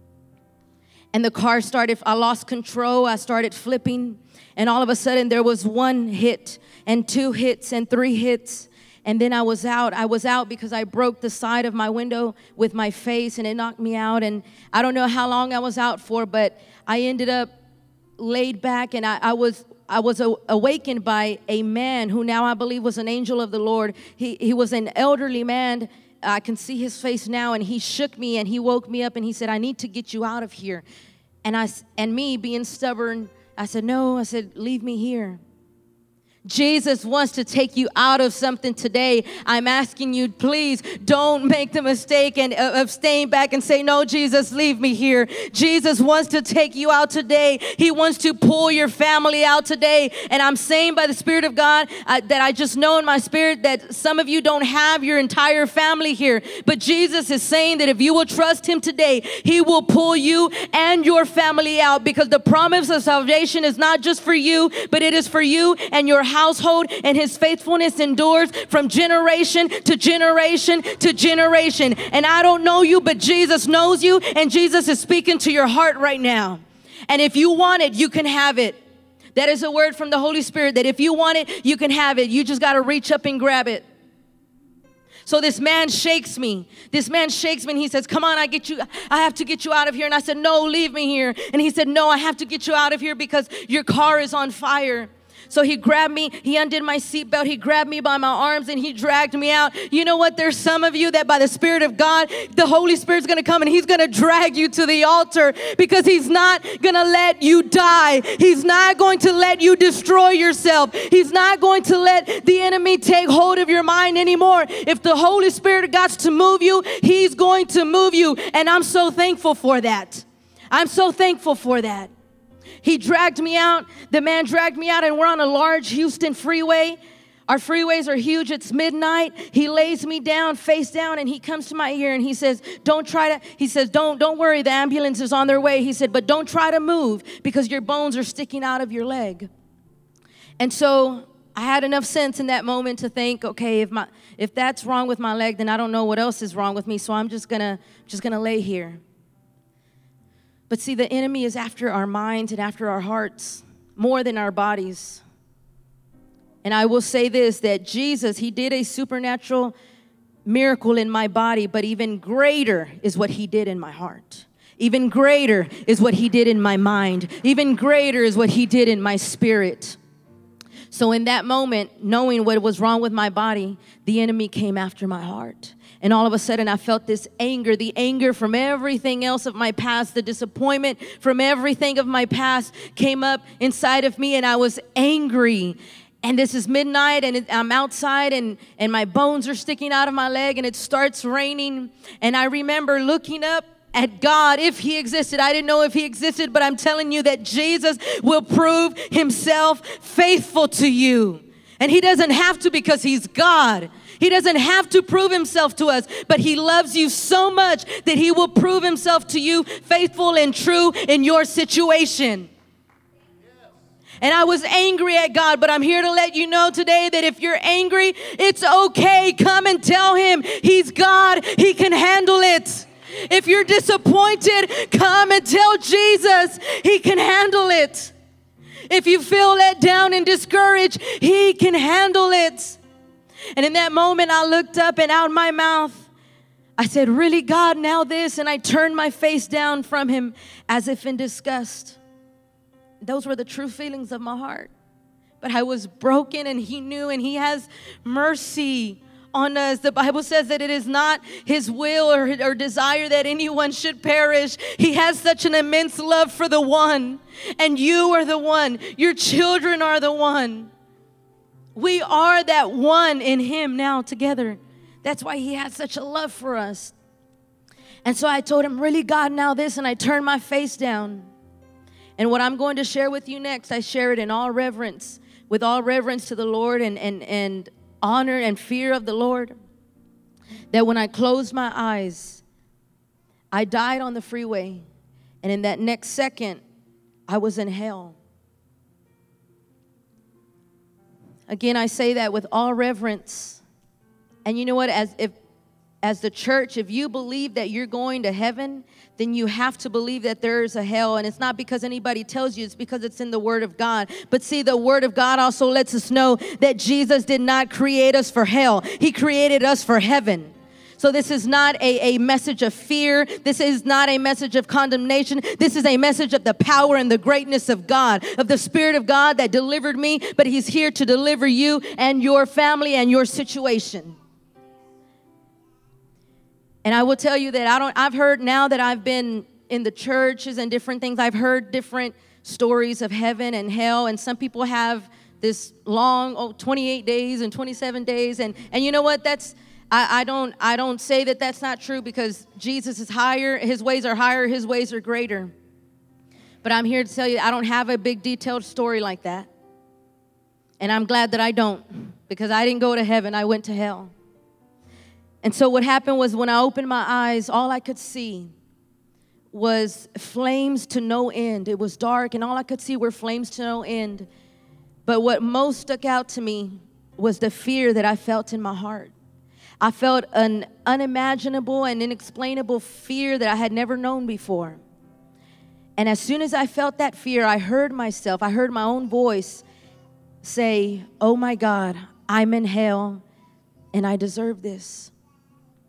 and the car I lost control. I started flipping, and all of a sudden, there was one hit, and 2 hits, and 3 hits. And then I was out. I was out because I broke the side of my window with my face, and it knocked me out. And I don't know how long I was out for, but I ended up laid back, and I was awakened by a man who now I believe was an angel of the Lord. He was an elderly man. I can see his face now, and he shook me, and he woke me up, and he said, I need to get you out of here. And me being stubborn, I said, no. I said, leave me here. Jesus wants to take you out of something today. I'm asking you, please don't make the mistake of staying back and say, no, Jesus, leave me here. Jesus wants to take you out today. He wants to pull your family out today. And I'm saying by the Spirit of God that I just know in my spirit that some of you don't have your entire family here. But Jesus is saying that if you will trust him today, he will pull you and your family out, because the promise of salvation is not just for you, but it is for you and your household, and his faithfulness endures from generation to generation to generation. And I don't know you, but Jesus knows you, and Jesus is speaking to your heart right now. And if you want it, you can have it. That is a word from the Holy Spirit, that if you want it, you can have it. You just got to reach up and grab it. So this man shakes me. And he says, come on, I have to get you out of here. And I said, no, leave me here. And he said, no, I have to get you out of here because your car is on fire. So he grabbed me, he undid my seatbelt, he grabbed me by my arms and he dragged me out. You know what? There's some of you that by the Spirit of God, the Holy Spirit's gonna come and he's gonna drag you to the altar because he's not gonna let you die. He's not going to let you destroy yourself. He's not going to let the enemy take hold of your mind anymore. If the Holy Spirit got to move you, he's going to move you. And I'm so thankful for that. I'm so thankful for that. He dragged me out. The man dragged me out, and we're on a large Houston freeway. Our freeways are huge. It's midnight. He lays me down, face down, and he comes to my ear and he says, don't worry, the ambulance is on their way. He said, but don't try to move because your bones are sticking out of your leg. And so I had enough sense in that moment to think, okay, if that's wrong with my leg, then I don't know what else is wrong with me. So I'm just gonna lay here. But see, the enemy is after our minds and after our hearts more than our bodies. And I will say this, that Jesus, he did a supernatural miracle in my body, but even greater is what he did in my heart. Even greater is what he did in my mind. Even greater is what he did in my spirit. So in that moment, knowing what was wrong with my body, the enemy came after my heart. And all of a sudden, I felt this anger, the anger from everything else of my past, the disappointment from everything of my past came up inside of me, and I was angry. And this is midnight, and I'm outside, and my bones are sticking out of my leg, and it starts raining. And I remember looking up at God, if he existed. I didn't know if he existed, but I'm telling you that Jesus will prove himself faithful to you. And he doesn't have to because he's God. He doesn't have to prove himself to us, but he loves you so much that he will prove himself to you faithful and true in your situation. And I was angry at God, but I'm here to let you know today that if you're angry, it's okay. Come and tell him he's God. He can handle it. If you're disappointed, come and tell Jesus he can handle it. If you feel let down and discouraged, he can handle it. And in that moment, I looked up and out my mouth, I said, really, God, now this? And I turned my face down from him as if in disgust. Those were the true feelings of my heart. But I was broken, and he knew, and he has mercy on us. The Bible says that it is not his will or desire that anyone should perish. He has such an immense love for the one, and you are the one. Your children are the one. We are that one in him now together. That's why he has such a love for us. And so I told him, really, God, now this? And I turned my face down. And what I'm going to share with you next, I share it in all reverence, with all reverence to the Lord and honor and fear of the Lord. That when I closed my eyes, I died on the freeway. And in that next second, I was in hell. Again, I say that with all reverence. And you know what? As the church, if you believe that you're going to heaven, then you have to believe that there is a hell. And it's not because anybody tells you, it's because it's in the Word of God. But see, the Word of God also lets us know that Jesus did not create us for hell. He created us for heaven. So this is not a message of fear. This is not a message of condemnation. This is a message of the power and the greatness of God, of the Spirit of God that delivered me, but he's here to deliver you and your family and your situation. And I will tell you that I've heard, now that I've been in the churches and different things, I've heard different stories of heaven and hell, and some people have this long 28 days and 27 days, and you know what? I don't say that that's not true, because Jesus is higher, his ways are higher, his ways are greater. But I'm here to tell you, I don't have a big detailed story like that. And I'm glad that I don't, because I didn't go to heaven, I went to hell. And so what happened was, when I opened my eyes, all I could see was flames to no end. It was dark, and all I could see were flames to no end. But what most stuck out to me was the fear that I felt in my heart. I felt an unimaginable and inexplainable fear that I had never known before. And as soon as I felt that fear, I heard my own voice say, oh my God, I'm in hell and I deserve this.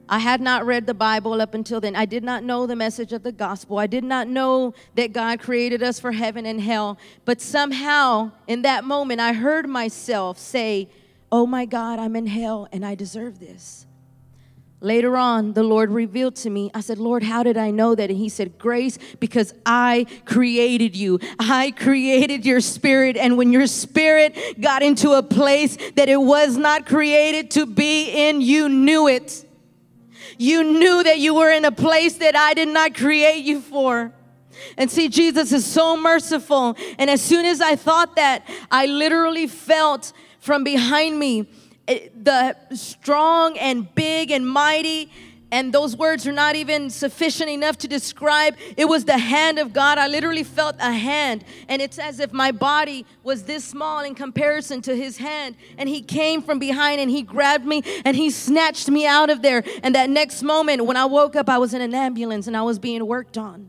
I had not read the Bible up until then. I did not know the message of the gospel. I did not know that God created us for heaven and hell. But somehow, in that moment, I heard myself say, oh my God, I'm in hell and I deserve this. Later on, the Lord revealed to me. I said, Lord, how did I know that? And he said, Grace, because I created you. I created your spirit. And when your spirit got into a place that it was not created to be in, you knew it. You knew that you were in a place that I did not create you for. And see, Jesus is so merciful. And as soon as I thought that, I literally felt from behind me the strong and big and mighty, and those words are not even sufficient enough to describe. It was the hand of God. I literally felt a hand, and it's as if my body was this small in comparison to his hand, and he came from behind and he grabbed me and he snatched me out of there. And that next moment when I woke up, I was in an ambulance and I was being worked on.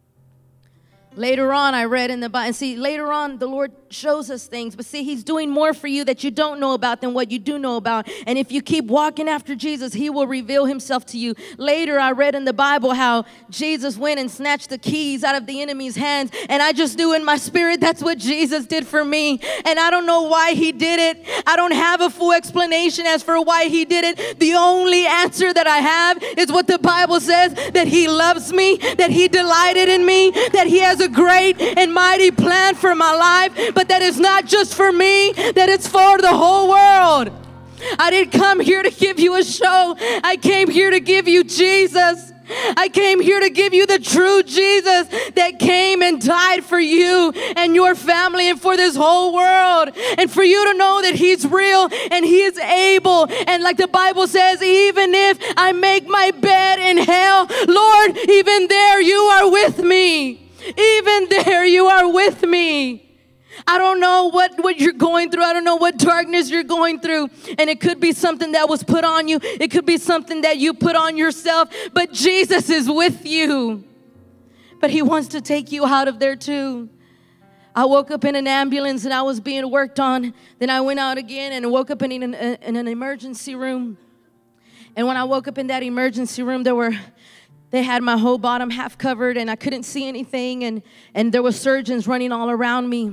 Later on, I read in the Bible, and see, later on, the Lord shows us things, but see, he's doing more for you that you don't know about than what you do know about. And if you keep walking after Jesus, he will reveal himself to you. Later, I read in the Bible how Jesus went and snatched the keys out of the enemy's hands, and I just knew in my spirit that's what Jesus did for me. And I don't know why he did it. I don't have a full explanation as for why he did it. The only answer that I have is what the Bible says, that he loves me, that he delighted in me, that he has a great and mighty plan for my life, but that is not just for me, that it's for the whole world. I didn't come here to give you a show. I came here to give you Jesus. I came here to give you the true Jesus that came and died for you and your family and for this whole world, and for you to know that he's real and he is able. And like the Bible says, even if I make my bed in hell, Lord, even there you are with me. Even there you are with me. I don't know what you're going through. I don't know what darkness you're going through. And it could be something that was put on you. It could be something that you put on yourself. But Jesus is with you. But he wants to take you out of there too. I woke up in an ambulance and I was being worked on. Then I went out again and woke up in an emergency room. And when I woke up in that emergency room, they had my whole bottom half covered and I couldn't see anything. And there were surgeons running all around me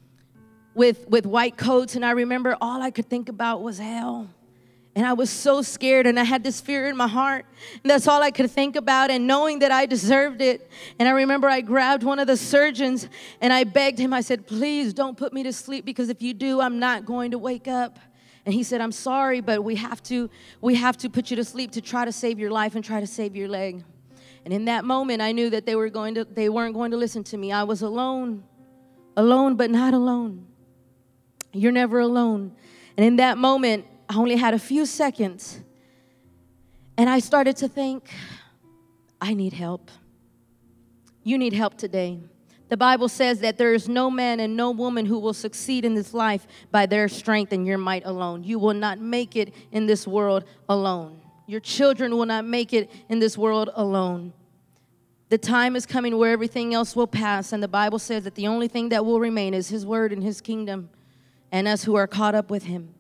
with white coats. And I remember all I could think about was hell. And I was so scared and I had this fear in my heart. And that's all I could think about, and knowing that I deserved it. And I remember I grabbed one of the surgeons and I begged him. I said, please don't put me to sleep, because if you do, I'm not going to wake up. And he said, I'm sorry, but we have to put you to sleep to try to save your life and try to save your leg. And in that moment, I knew that they weren't going to listen to me. I was alone but not alone. You're never alone. And in that moment, I only had a few seconds, and I started to think, I need help. You need help today. The Bible says that there is no man and no woman who will succeed in this life by their strength and your might alone. You will not make it in this world alone. Your children will not make it in this world alone. The time is coming where everything else will pass, and the Bible says that the only thing that will remain is his word and his kingdom, and us who are caught up with him.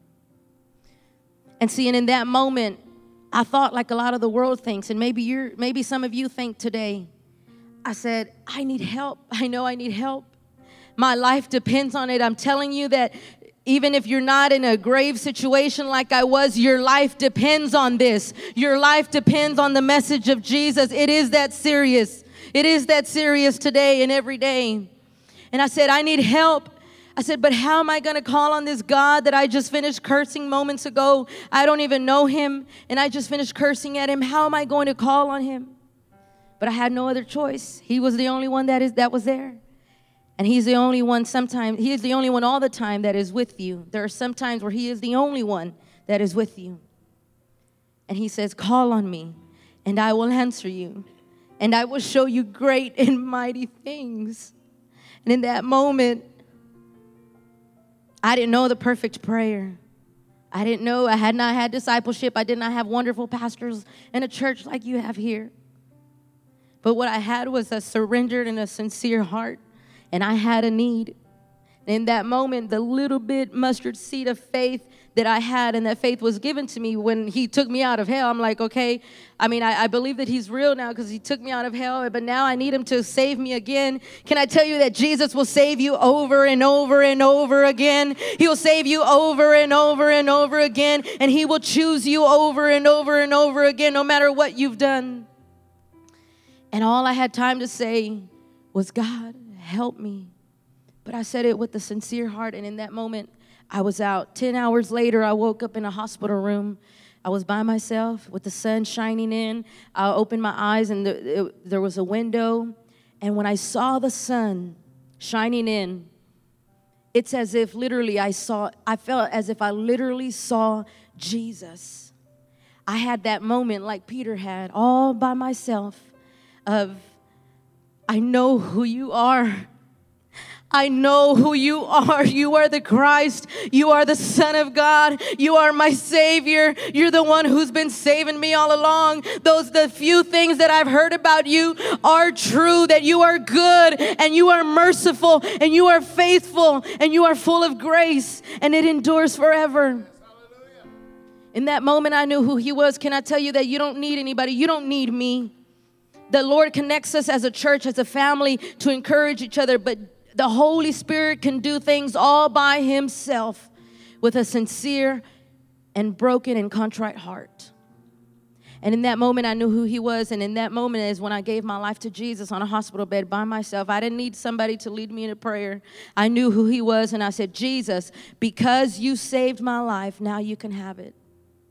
And see, and in that moment, I thought like a lot of the world thinks, and maybe some of you think today. I said, I need help. I know I need help. My life depends on it. I'm telling you that even if you're not in a grave situation like I was, your life depends on this. Your life depends on the message of Jesus. It is that serious. It is that serious today and every day. And I said, I need help. I said, but how am I going to call on this God that I just finished cursing moments ago? I don't even know him, and I just finished cursing at him. How am I going to call on him? But I had no other choice. He was the only one that was there. And he's the only one sometimes. He is the only one all the time that is with you. There are some times where he is the only one that is with you. And he says, call on me, and I will answer you, and I will show you great and mighty things. And in that moment, I didn't know the perfect prayer. I didn't know. I had not had discipleship. I did not have wonderful pastors in a church like you have here. But what I had was a surrendered and a sincere heart. And I had a need. And in that moment, the little bit mustard seed of faith that I had and that faith was given to me when he took me out of hell. I'm like, okay, I believe that he's real now because he took me out of hell, but now I need him to save me again. Can I tell you that Jesus will save you over and over and over again? He will save you over and over and over again, and he will choose you over and over and over again, no matter what you've done. And all I had time to say was, God, help me. But I said it with a sincere heart, and in that moment, I was out. 10 hours later, I woke up in a hospital room. I was by myself with the sun shining in. I opened my eyes, and there was a window. And when I saw the sun shining in, it's as if literally I felt as if I literally saw Jesus. I had that moment like Peter had, all by myself, of, I know who you are. I know who you are. You are the Christ. You are the Son of God. You are my Savior. You're the one who's been saving me all along. The few things that I've heard about you are true, that you are good and you are merciful and you are faithful and you are full of grace and it endures forever. In that moment, I knew who he was. Can I tell you that you don't need anybody? You don't need me. The Lord connects us as a church, as a family, to encourage each other, but the Holy Spirit can do things all by himself with a sincere and broken and contrite heart. And in that moment, I knew who he was. And in that moment is when I gave my life to Jesus on a hospital bed by myself. I didn't need somebody to lead me in a prayer. I knew who he was. And I said, Jesus, because you saved my life, now you can have it.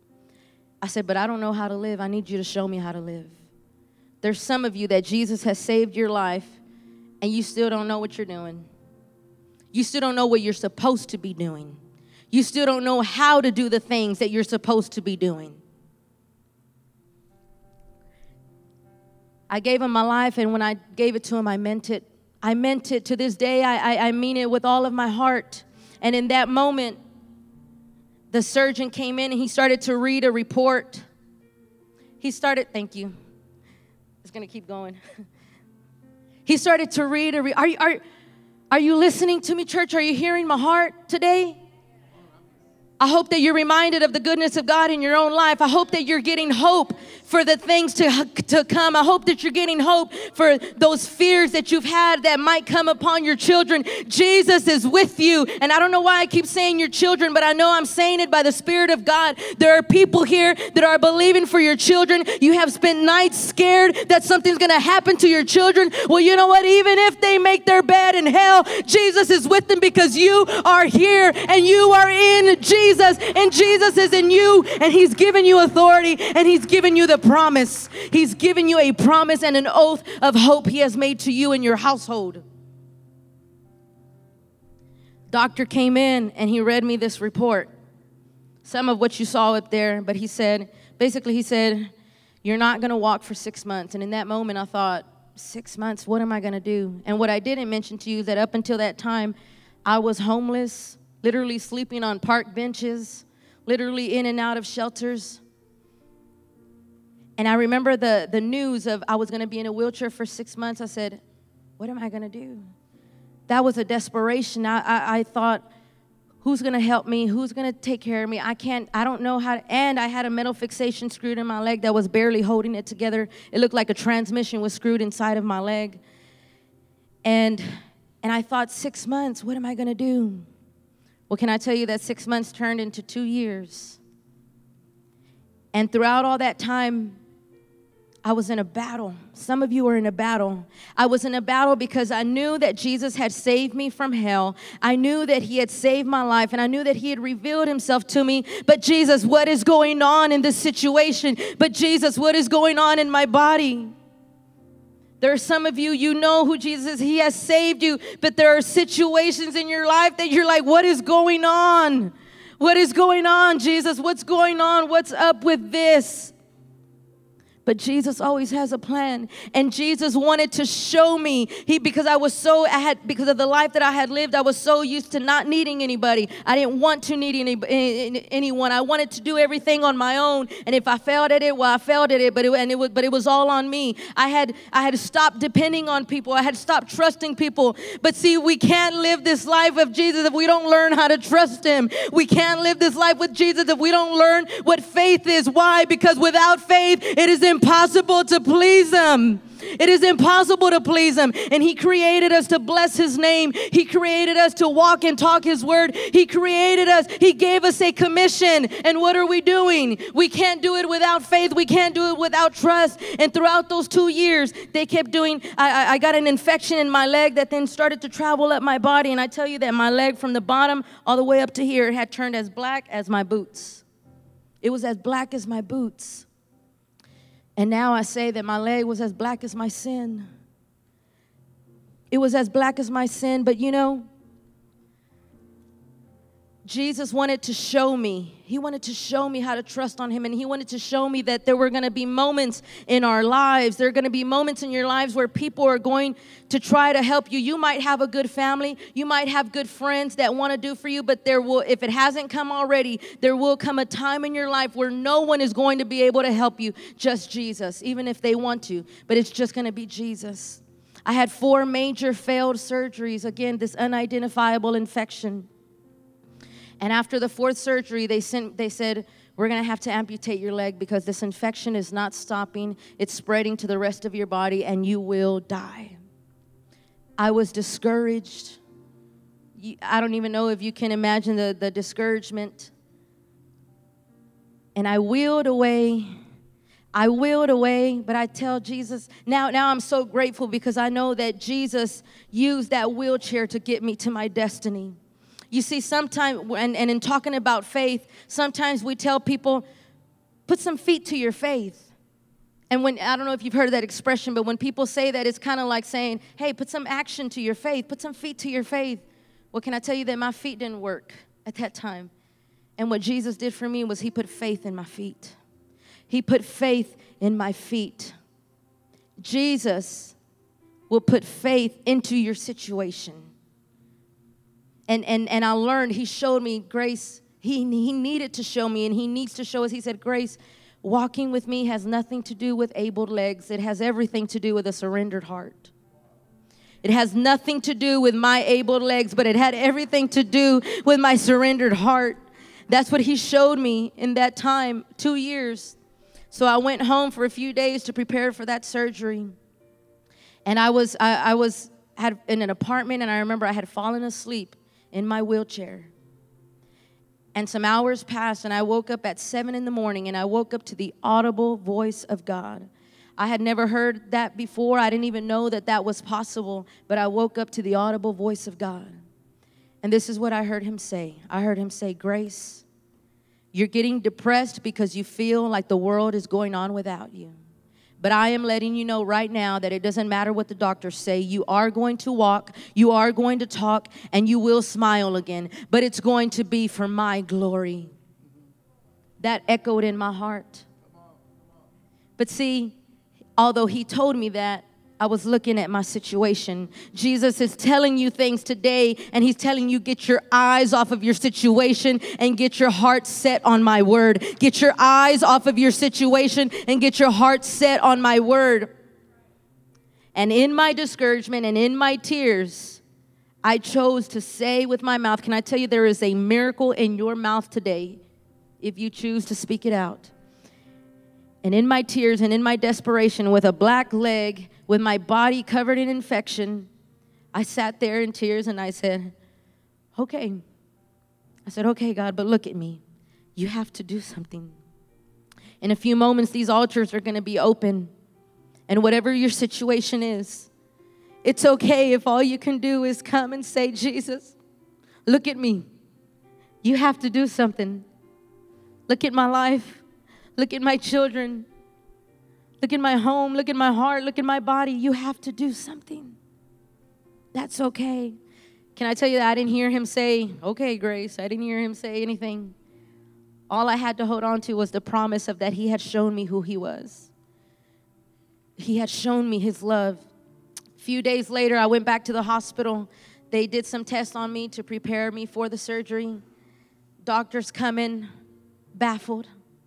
I said, but I don't know how to live. I need you to show me how to live. There's some of you that Jesus has saved your life, and you still don't know what you're doing. You still don't know what you're supposed to be doing. You still don't know how to do the things that you're supposed to be doing. I gave him my life, and when I gave it to him, I meant it. I meant it. To this day, I mean it with all of my heart. And in that moment, the surgeon came in, and he started to read a report. Thank you. It's going to keep going. He started to read are you listening to me, church? Are you hearing my heart today? I hope that you're reminded of the goodness of God in your own life. I hope that you're getting hope for the things to come. I hope that you're getting hope for those fears that you've had that might come upon your children. Jesus is with you. And I don't know why I keep saying your children, but I know I'm saying it by the Spirit of God. There are people here that are believing for your children. You have spent nights scared that something's going to happen to your children. Well, you know what? Even if they make their bed in hell, Jesus is with them because you are here and you are in Jesus and Jesus is in you, and he's given you authority and he's given you the promise. He's given you a promise and an oath of hope he has made to you and your household. Doctor came in and he read me this report. Some of what you saw up there, but he said, you're not going to walk for 6 months. And in that moment I thought, 6 months, what am I going to do? And what I didn't mention to you is that up until that time, I was homeless, literally sleeping on park benches, literally in and out of shelters. And I remember the news of I was going to be in a wheelchair for 6 months. I said, what am I going to do? That was a desperation. I thought, who's going to help me? Who's going to take care of me? I don't know how to, and I had a metal fixation screwed in my leg that was barely holding it together. It looked like a transmission was screwed inside of my leg. And I thought, 6 months, what am I going to do? Well, can I tell you that 6 months turned into 2 years? And throughout all that time, I was in a battle. Some of you are in a battle. I was in a battle because I knew that Jesus had saved me from hell. I knew that he had saved my life, and I knew that he had revealed himself to me. But Jesus, what is going on in this situation? But Jesus, what is going on in my body? There are some of you, you know who Jesus is. He has saved you, but there are situations in your life that you're like, what is going on? What is going on, Jesus? What's going on? What's up with this? But Jesus always has a plan. And Jesus wanted to show me, because of the life that I had lived, I was so used to not needing anybody. I didn't want to need anyone. I wanted to do everything on my own. And if I failed at it, well, I failed at it. But it was all on me. I had stopped depending on people. I had stopped trusting people. But see, we can't live this life of Jesus if we don't learn how to trust Him. We can't live this life with Jesus if we don't learn what faith is. Why? Because without faith, it is impossible to please Him. It is impossible to please Him. And He created us to bless His name. He created us to walk and talk His word. He created us. He gave us a commission. And what are we doing? We can't do it without faith. We can't do it without trust. And throughout those 2 years, they kept doing, I got an infection in my leg that then started to travel up my body. And I tell you that my leg from the bottom all the way up to here had turned as black as my boots. It was as black as my boots. And now I say that my leg was as black as my sin. It was as black as my sin, but Jesus wanted to show me. He wanted to show me how to trust on Him, and He wanted to show me that there were going to be moments in our lives. There are going to be moments in your lives where people are going to try to help you. You might have a good family. You might have good friends that want to do for you, but if it hasn't come already, there will come a time in your life where no one is going to be able to help you, just Jesus, even if they want to, but it's just going to be Jesus. I had 4 major failed surgeries. Again, this unidentifiable infection. And after the 4th surgery, they said, we're going to have to amputate your leg because this infection is not stopping. It's spreading to the rest of your body, and you will die. I was discouraged. I don't even know if you can imagine the discouragement. And I wheeled away, but I tell Jesus, now I'm so grateful because I know that Jesus used that wheelchair to get me to my destiny. You see, sometimes, and in talking about faith, sometimes we tell people, put some feet to your faith. And I don't know if you've heard of that expression, but when people say that, it's kind of like saying, hey, put some action to your faith, put some feet to your faith. Well, can I tell you that my feet didn't work at that time? And what Jesus did for me was He put faith in my feet. He put faith in my feet. Jesus will put faith into your situation. And I learned, He showed me grace. He needed to show me, and He needs to show us. He said, Grace, walking with me has nothing to do with able legs. It has everything to do with a surrendered heart. It has nothing to do with my able legs, but it had everything to do with my surrendered heart. That's what He showed me in that time, 2 years. So I went home for a few days to prepare for that surgery. And I was in an apartment, and I remember I had fallen asleep in my wheelchair. And some hours passed, and I woke up at 7 a.m, and I woke up to the audible voice of God. I had never heard that before. I didn't even know that was possible, but I woke up to the audible voice of God. And this is what I heard Him say. I heard Him say, Grace, you're getting depressed because you feel like the world is going on without you. But I am letting you know right now that it doesn't matter what the doctors say. You are going to walk, you are going to talk, and you will smile again. But it's going to be for my glory. That echoed in my heart. But see, although He told me that, I was looking at my situation. Jesus is telling you things today, and He's telling you, get your eyes off of your situation and get your heart set on my word. Get your eyes off of your situation and get your heart set on my word. And in my discouragement and in my tears, I chose to say with my mouth, can I tell you there is a miracle in your mouth today if you choose to speak it out. And in my tears and in my desperation, with a black leg, with my body covered in infection, I sat there in tears and I said, okay. I said, okay, God, but look at me. You have to do something. In a few moments, these altars are going to be open. And whatever your situation is, it's okay if all you can do is come and say, Jesus, look at me. You have to do something. Look at my life. Look at my children. Look at my home. Look at my heart. Look at my body. You have to do something. That's okay. Can I tell you that I didn't hear Him say, okay, Grace. I didn't hear Him say anything. All I had to hold on to was the promise of that He had shown me who He was. he had shown me his love. A few days later, I went back to the hospital. They did some tests on me to prepare me for the surgery. Doctors come in baffled.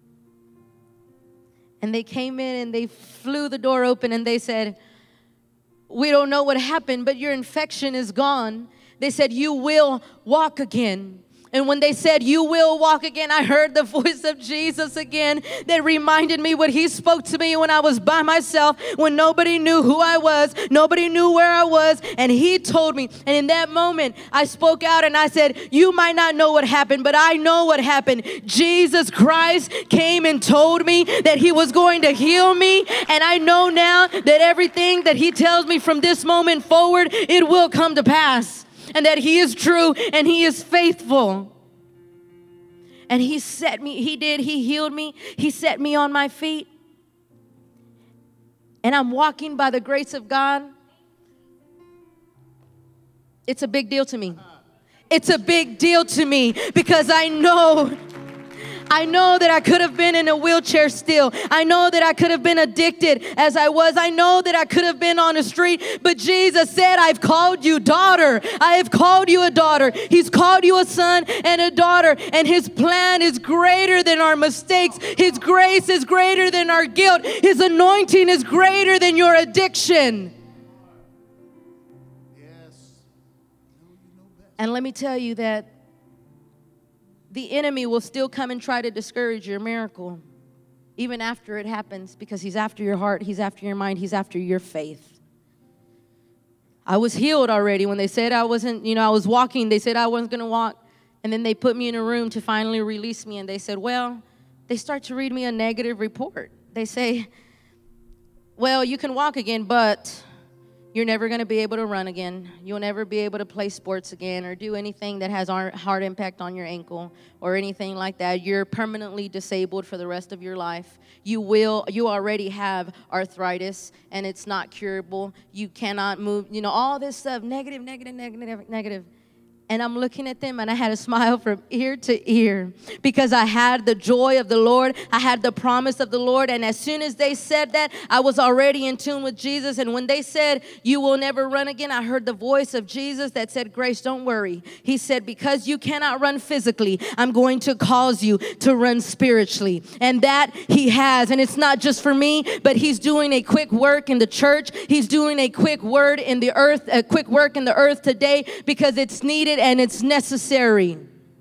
And they came in and they flew the door open and they said, "We don't know what happened, but your infection is gone." They said, "You will walk again." And when they said, "You will walk again," I heard the voice of Jesus again that reminded me what he spoke to me when I was by myself, when nobody knew who I was, nobody knew where I was, and he told me. And in that moment, I spoke out and I said, "You might not know what happened, but I know what happened. Jesus Christ came and told me that he was going to heal me, and I know now that everything that he tells me from this moment forward, it will come to pass. And that he is true and he is faithful." And he healed me. He set me on my feet. And I'm walking by the grace of God. It's a big deal to me. It's a big deal to me because I know that I could have been in a wheelchair still. I know that I could have been addicted as I was. I know that I could have been on the street. But Jesus said, "I've called you daughter. I have called you a daughter." He's called you a son and a daughter. And his plan is greater than our mistakes. His grace is greater than our guilt. His anointing is greater than your addiction. And let me tell you that the enemy will still come and try to discourage your miracle, even after it happens, because he's after your heart, he's after your mind, he's after your faith. I was healed already when they said I wasn't, I was walking. They said I wasn't going to walk. And then they put me in a room to finally release me. And they said, they start to read me a negative report. They say, "Well, you can walk again, but you're never going to be able to run again. You'll never be able to play sports again or do anything that has hard impact on your ankle or anything like that. You're permanently disabled for the rest of your life. You already have arthritis and it's not curable. You cannot move." All this stuff, negative. And I'm looking at them and I had a smile from ear to ear because I had the joy of the Lord. I had the promise of the Lord. And as soon as they said that, I was already in tune with Jesus. And when they said, "You will never run again," I heard the voice of Jesus that said, "Grace, don't worry." He said, "Because you cannot run physically, I'm going to cause you to run spiritually." And that he has. And it's not just for me, but he's doing a quick work in the church. He's doing a quick work in the earth today because it's needed and it's necessary.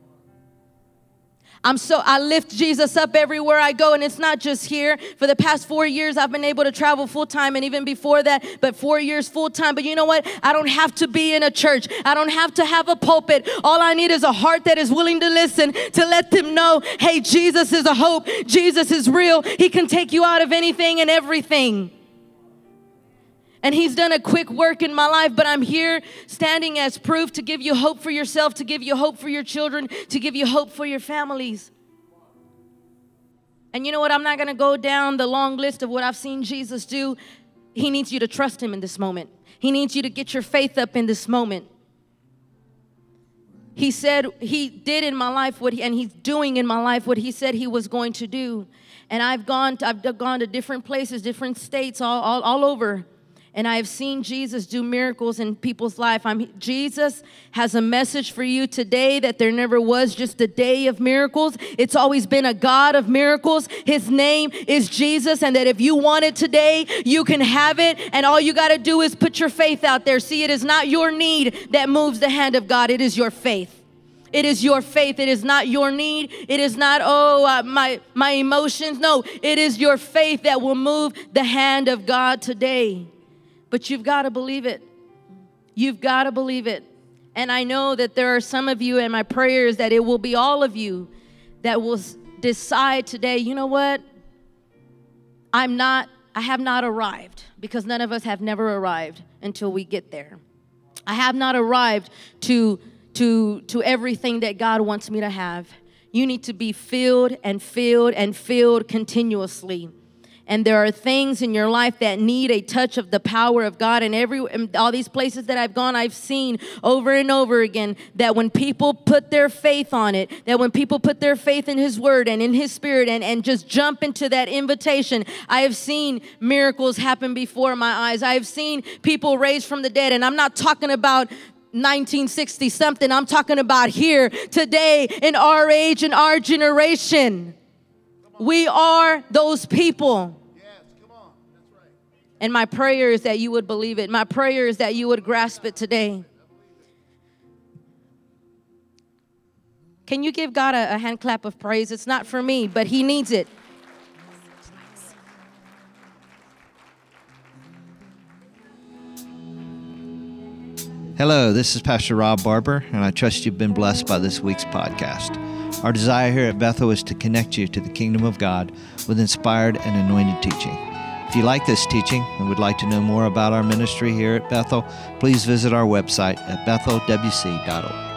I lift Jesus up everywhere I go, and it's not just here. For the past 4 years, I've been able to travel full-time, and even before that, but 4 years full-time. But you know what? I don't have to be in a church. I don't have to have a pulpit. All I need is a heart that is willing to listen, to let them know, hey, Jesus is a hope. Jesus is real. He can take you out of anything and everything. And he's done a quick work in my life, but I'm here standing as proof to give you hope for yourself, to give you hope for your children, to give you hope for your families. And you know what? I'm not going to go down the long list of what I've seen Jesus do. He needs you to trust him in this moment. He needs you to get your faith up in this moment. He said he did in my life and he's doing in my life what he said he was going to do. And I've gone to different places, different states, all over. And I have seen Jesus do miracles in people's life. Jesus has a message for you today that there never was just a day of miracles. It's always been a God of miracles. His name is Jesus. And that if you want it today, you can have it. And all you got to do is put your faith out there. See, it is not your need that moves the hand of God. It is your faith. It is your faith. It is not your need. It is not, my emotions. No, it is your faith that will move the hand of God today. But you've got to believe it. You've got to believe it. And I know that there are some of you, and my prayer is that it will be all of you that will decide today, you know what? I have not arrived, because none of us have never arrived until we get there. I have not arrived to everything that God wants me to have. You need to be filled and filled and filled continuously. And there are things in your life that need a touch of the power of God. And all these places that I've gone, I've seen over and over again that when people put their faith on it, that when people put their faith in His Word and in His Spirit and just jump into that invitation, I have seen miracles happen before my eyes. I have seen people raised from the dead. And I'm not talking about 1960 something. I'm talking about here today in our age and our generation. We are those people. Yes, come on. That's right. And my prayer is that you would believe it. My prayer is that you would grasp it today. Can you give God a hand clap of praise? It's not for me, but He needs it. Hello, this is Pastor Rob Barber, and I trust you've been blessed by this week's podcast. Our desire here at Bethel is to connect you to the kingdom of God with inspired and anointed teaching. If you like this teaching and would like to know more about our ministry here at Bethel, please visit our website at bethelwc.org.